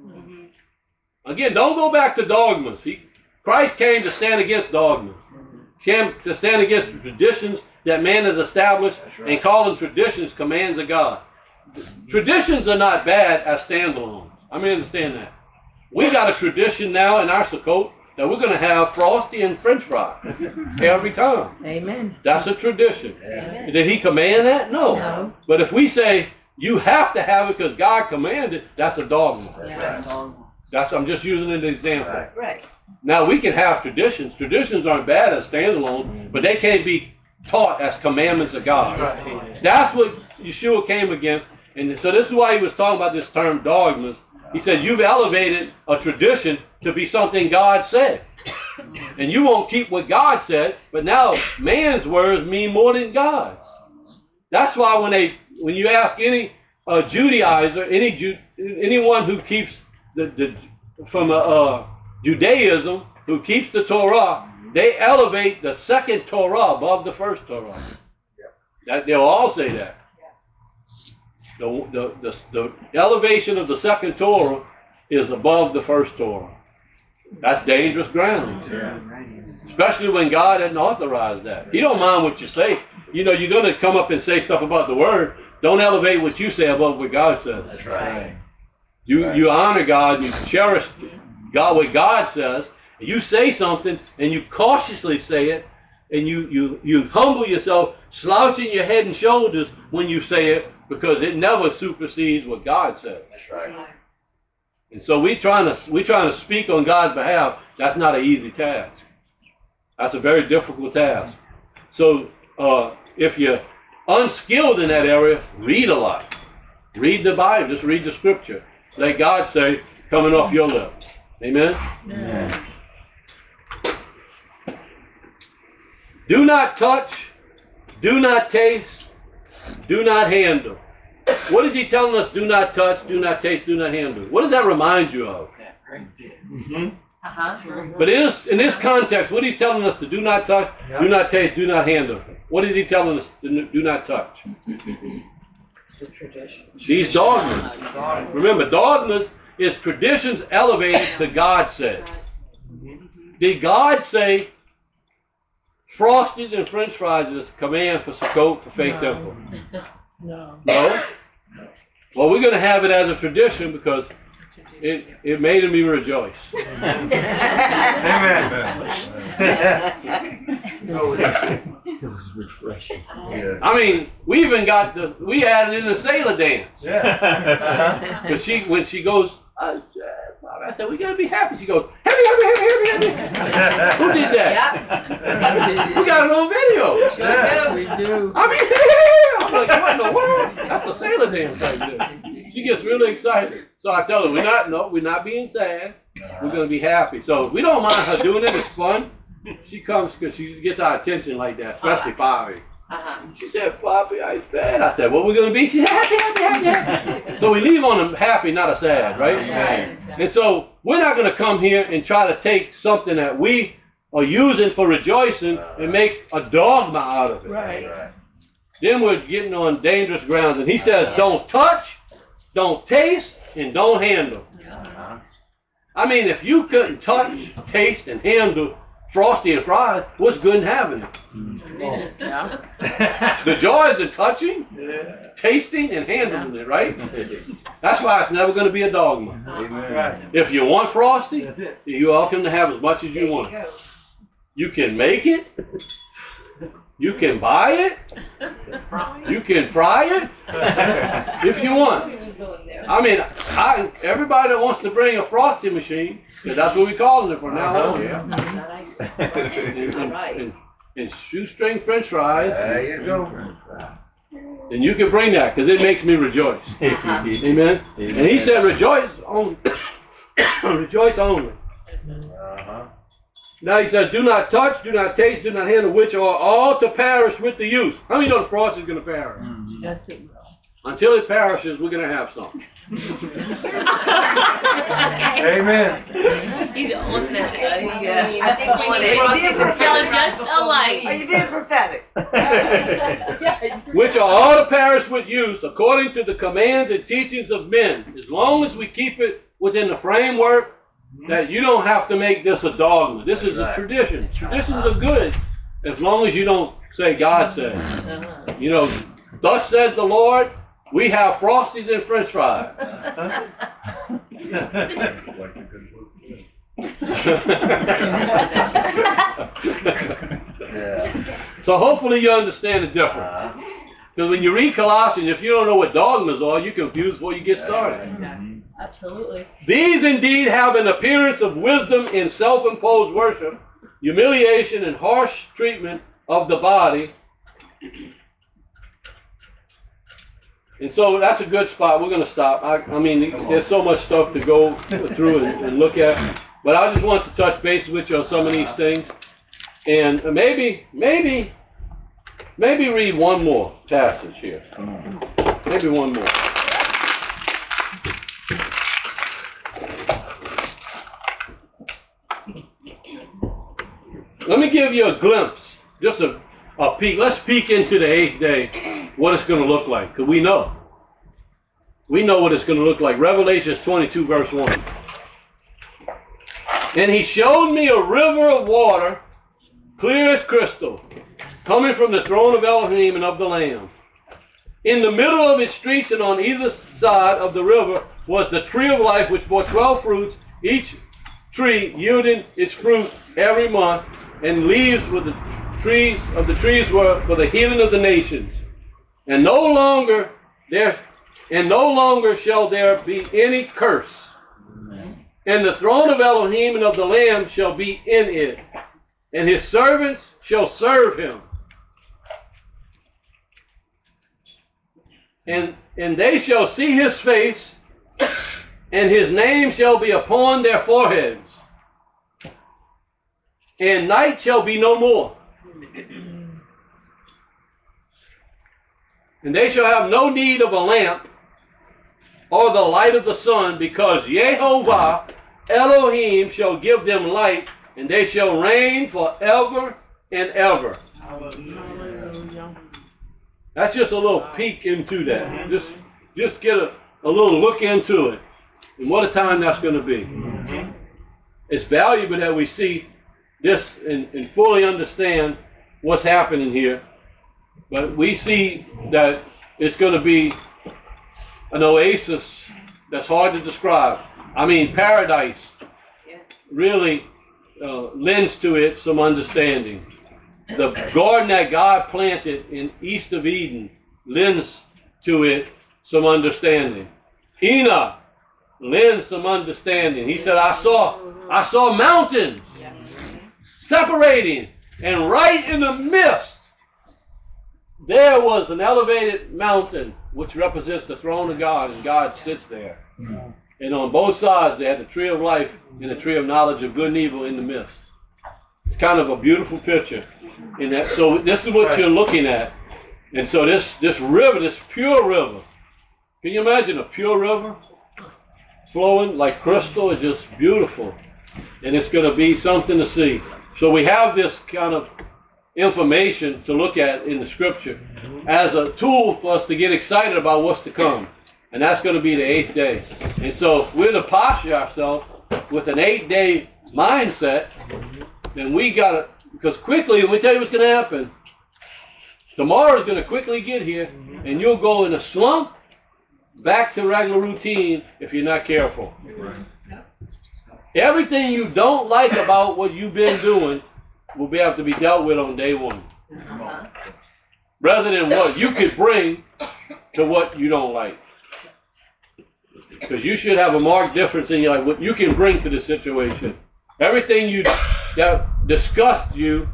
S2: Again, don't go back to dogmas. He, Christ came to stand against dogmas. Came to stand against the traditions that man has established, and call them traditions, commands of God. Traditions are not bad as standalones. I mean, understand that. We got a tradition now in our Sukkot that we're going to have Frosty and French fry every time.
S7: Amen.
S2: That's a tradition.
S4: Amen.
S2: Did He command that? No.
S7: No.
S2: But if we say you have to have it because God commanded, that's a dogma.
S4: That's right.
S2: That's I'm just using an example.
S4: Right.
S7: Right.
S2: Now we can have traditions. Traditions aren't bad as standalone, but they can't be taught as commandments of God. That's what Yeshua came against. And so this is why He was talking about this term dogmas. He said, you've elevated a tradition to be something God said. And you won't keep what God said, but now man's words mean more than God's. That's why when they when you ask any uh, Judaizer, any Ju- anyone who keeps the, the from uh, uh, Judaism, who keeps the Torah, they elevate the second Torah above the first Torah. That they'll all say that. The, the, the, the elevation of the second Torah is above the first Torah. That's dangerous ground. Especially when God hadn't authorized that. He don't mind what you say. You know, you're going to come up and say stuff about the Word. Don't elevate what you say above what God says.
S4: That's right.
S2: You,
S4: Right.
S2: you honor God, and you cherish God, what God says. And you say something, and you cautiously say it, and you, you, you humble yourself, slouching your head and shoulders when you say it, because it never supersedes what God says.
S4: That's right.
S2: And so we trying to we trying to speak on God's behalf. That's not an easy task. That's a very difficult task. So uh, if you're unskilled in that area, read a lot. Read the Bible. Just read the Scripture. Let God say, coming off your lips. Amen?
S4: Amen.
S2: Do not touch. Do not taste. Do not handle. What is He telling us? Do not touch, do not taste, do not handle. What does that remind you of?
S7: Uh-huh.
S2: But in this, in this context, what He's telling us to do not touch, do not taste, do not handle. What is He telling us to do not touch?
S8: The tradition.
S2: These dogmas. Remember, dogmas is traditions elevated to God said. Did God say Frosties and French fries is a command for Sukkot, for Faith
S7: No.
S2: Temple?
S7: No.
S2: No? Well, we're going to have it as a tradition because it, it made me rejoice.
S6: It was refreshing.
S4: Yeah.
S2: I mean, we even got the, we added in the sailor dance.
S4: Yeah.
S2: Because she, when she goes, uh, I said, we got to be happy. She goes, happy, happy, happy, happy, happy. Who did that? We got it on video.
S4: Yeah.
S7: We do.
S2: I mean, I'm like, what in the world? That's the sailor dance right there. She gets really excited. So I tell her, we're not, no, we're not being sad. We're going to be happy. So we don't mind her doing it. It's fun. She comes because she gets our attention like that, especially Bobby.
S7: Uh-huh.
S2: She said, Bobby, I bad. I said, what we going to be? She said, happy, happy, happy, happy. So we leave on a happy, not a sad, right?
S7: Right.
S2: And so we're not going to come here and try to take something that we are using for rejoicing and make a dogma out of it.
S7: Right.
S2: Then we're getting on dangerous grounds. And he says, don't touch, don't taste, and don't handle. I mean, if you couldn't touch, taste, and handle Frosty and fries, what's good in having it?
S7: Yeah.
S2: The joy is in touching, tasting, and handling it, right? That's why it's never going to be a dogma.
S4: Amen.
S2: If you want Frosty, you're welcome to have as much as you want. You can make it. You can buy it. You can fry it if you want. I mean, I, everybody that wants to bring a Frosty machine, because that's what we're calling it from now on. And, and, and, and shoestring French fries.
S4: There you go.
S2: And you can bring that because it makes me rejoice. Amen. And he said, rejoice only. Rejoice only.
S4: Uh-huh.
S2: Now he said, do not touch, do not taste, do not handle, which are all to perish with the use. How many know the frost is going to perish?
S7: Yes, it will.
S2: Until it perishes, we're going to have some.
S4: Amen.
S7: He's on that guy.
S8: Yeah. I think we need
S7: Are
S8: to
S7: you just alike?
S8: Are you being prophetic?
S2: Which are all to perish with use, according to the commands and teachings of men, as long as we keep it within the framework that you don't have to make this a dogma. This is a tradition. Traditions are good as long as you don't say God said. You know, thus said the Lord, we have Frosties and French fries.
S4: Yeah.
S2: So hopefully you understand the difference.
S4: Uh-huh.
S2: Because when you read Colossians, if you don't know what dogmas are, you're confused before you get
S4: That's
S2: started.
S4: right.
S7: Absolutely.
S2: These indeed have an appearance of wisdom in self-imposed worship, humiliation, and harsh treatment of the body. And so that's a good spot. We're going to stop. I, I mean, there's so much stuff to go through and, and look at. But I just want to touch base with you on some of these things. And maybe, maybe, maybe read one more passage here. Maybe one more. Let me give you a glimpse, just a, a peek. Let's peek into the eighth day, what it's going to look like, because we know. We know what it's going to look like. Revelation twenty-two, verse one. And he showed me a river of water, clear as crystal, coming from the throne of Elohim and of the Lamb. In the middle of its streets and on either side of the river was the tree of life, which bore twelve fruits, each tree yielding its fruit every month, and leaves with the trees of the trees were for the healing of the nations. And no longer there and no longer shall there be any curse. And the throne of Elohim and of the Lamb shall be in it, and his servants shall serve him. And and they shall see his face, and his name shall be upon their foreheads. And night shall be no more. And they shall have no need of a lamp or the light of the sun, because Jehovah Elohim shall give them light, and they shall reign forever and ever.
S7: Hallelujah.
S2: That's just a little peek into that. Just, just get a, a little look into it. And what a time that's going to be. It's valuable that we see this and, and fully understand what's happening here. But we see that it's going to be an oasis that's hard to describe. I mean, paradise really uh, lends to it some understanding. The garden that God planted in east of Eden lends to it some understanding. Enoch lends some understanding. He said, I saw, I saw mountains separating, and right in the midst there was an elevated mountain which represents the throne of God, and God sits there. And on both sides they had the tree of life and the tree of knowledge of good and evil in the midst. It's kind of a beautiful picture. In that, so this is what you're looking at. And so this, this river, this pure river, can you imagine a pure river? flowing like crystal. It's just beautiful. And it's going to be something to see. So we have this kind of information to look at in the scripture as a tool for us to get excited about what's to come. And that's going to be the eighth day. And so we're to posture ourselves with an eight-day mindset. And we got to, because quickly, let me tell you what's going to happen. Tomorrow's going to quickly get here, and you'll go in a slump back to regular routine if you're not careful. Everything you don't like about what you've been doing will be able to be dealt with on day one. Rather than what you could bring to what you don't like. Because you should have a marked difference in your life, what you can bring to the situation. Everything you that disgusts you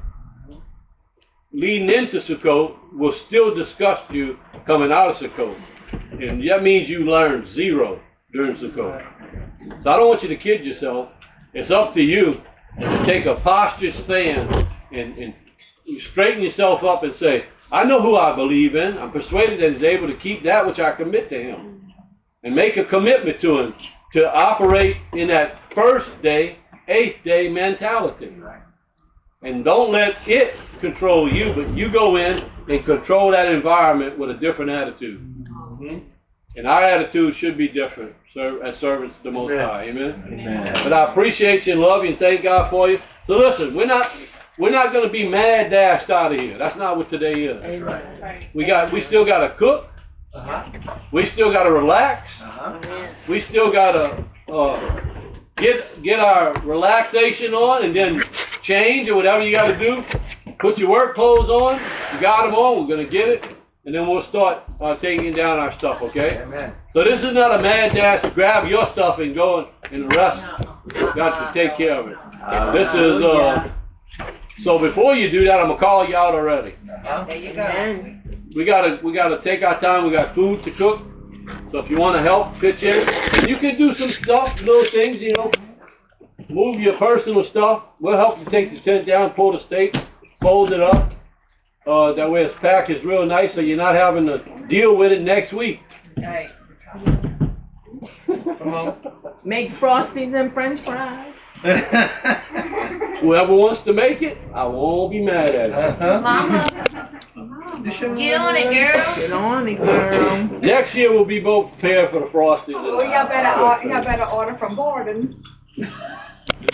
S2: leading into Sukkot will still disgust you coming out of Sukkot. And that means you learned zero during Sukkot. So I don't want you to kid yourself. It's up to you to take a postured stand and, and straighten yourself up and say, I know who I believe in. I'm persuaded that he's able to keep that which I commit to him. And make a commitment to him to operate in that first day, eighth day mentality. And don't let it control you, but you go in and control that environment with a different attitude. Mm-hmm. And our attitude should be different serve, as servants to the Most High. Amen? Amen. But I appreciate you and love you and thank God for you. So listen, we're not we're not going to be mad dashed out of here. That's not what today is. That's right. We got we still got to cook. Uh-huh. We still got to relax. Uh-huh. We still got to uh, get get our relaxation on and then change or whatever you got to do. Put your work clothes on. You got them on. We're going to get it. And then we'll start uh, taking down our stuff, okay? Amen. So this is not a mad dash to grab your stuff and go and the rest got to take care of it. Uh, this is, uh, so before you do that, I'm going to call you out already.
S8: There you go.
S2: We gotta, we gotta take our time. We got food to cook. So if you want to help, pitch in. You can do some stuff, little things, you know. Move your personal stuff. We'll help you take the tent down, pull the steak, fold it up. Uh, that way it's packed is real nice, so you're not having to deal with it next week.
S7: Right. Make frosties and French fries.
S2: Whoever wants to make it, I won't be mad at it.
S7: Uh-huh. Mama, get on it, girl. Get on it, girl.
S2: Next year we'll be both prepared for the frosties.
S3: Oh, y'all better, or- y'all better order from Borden's.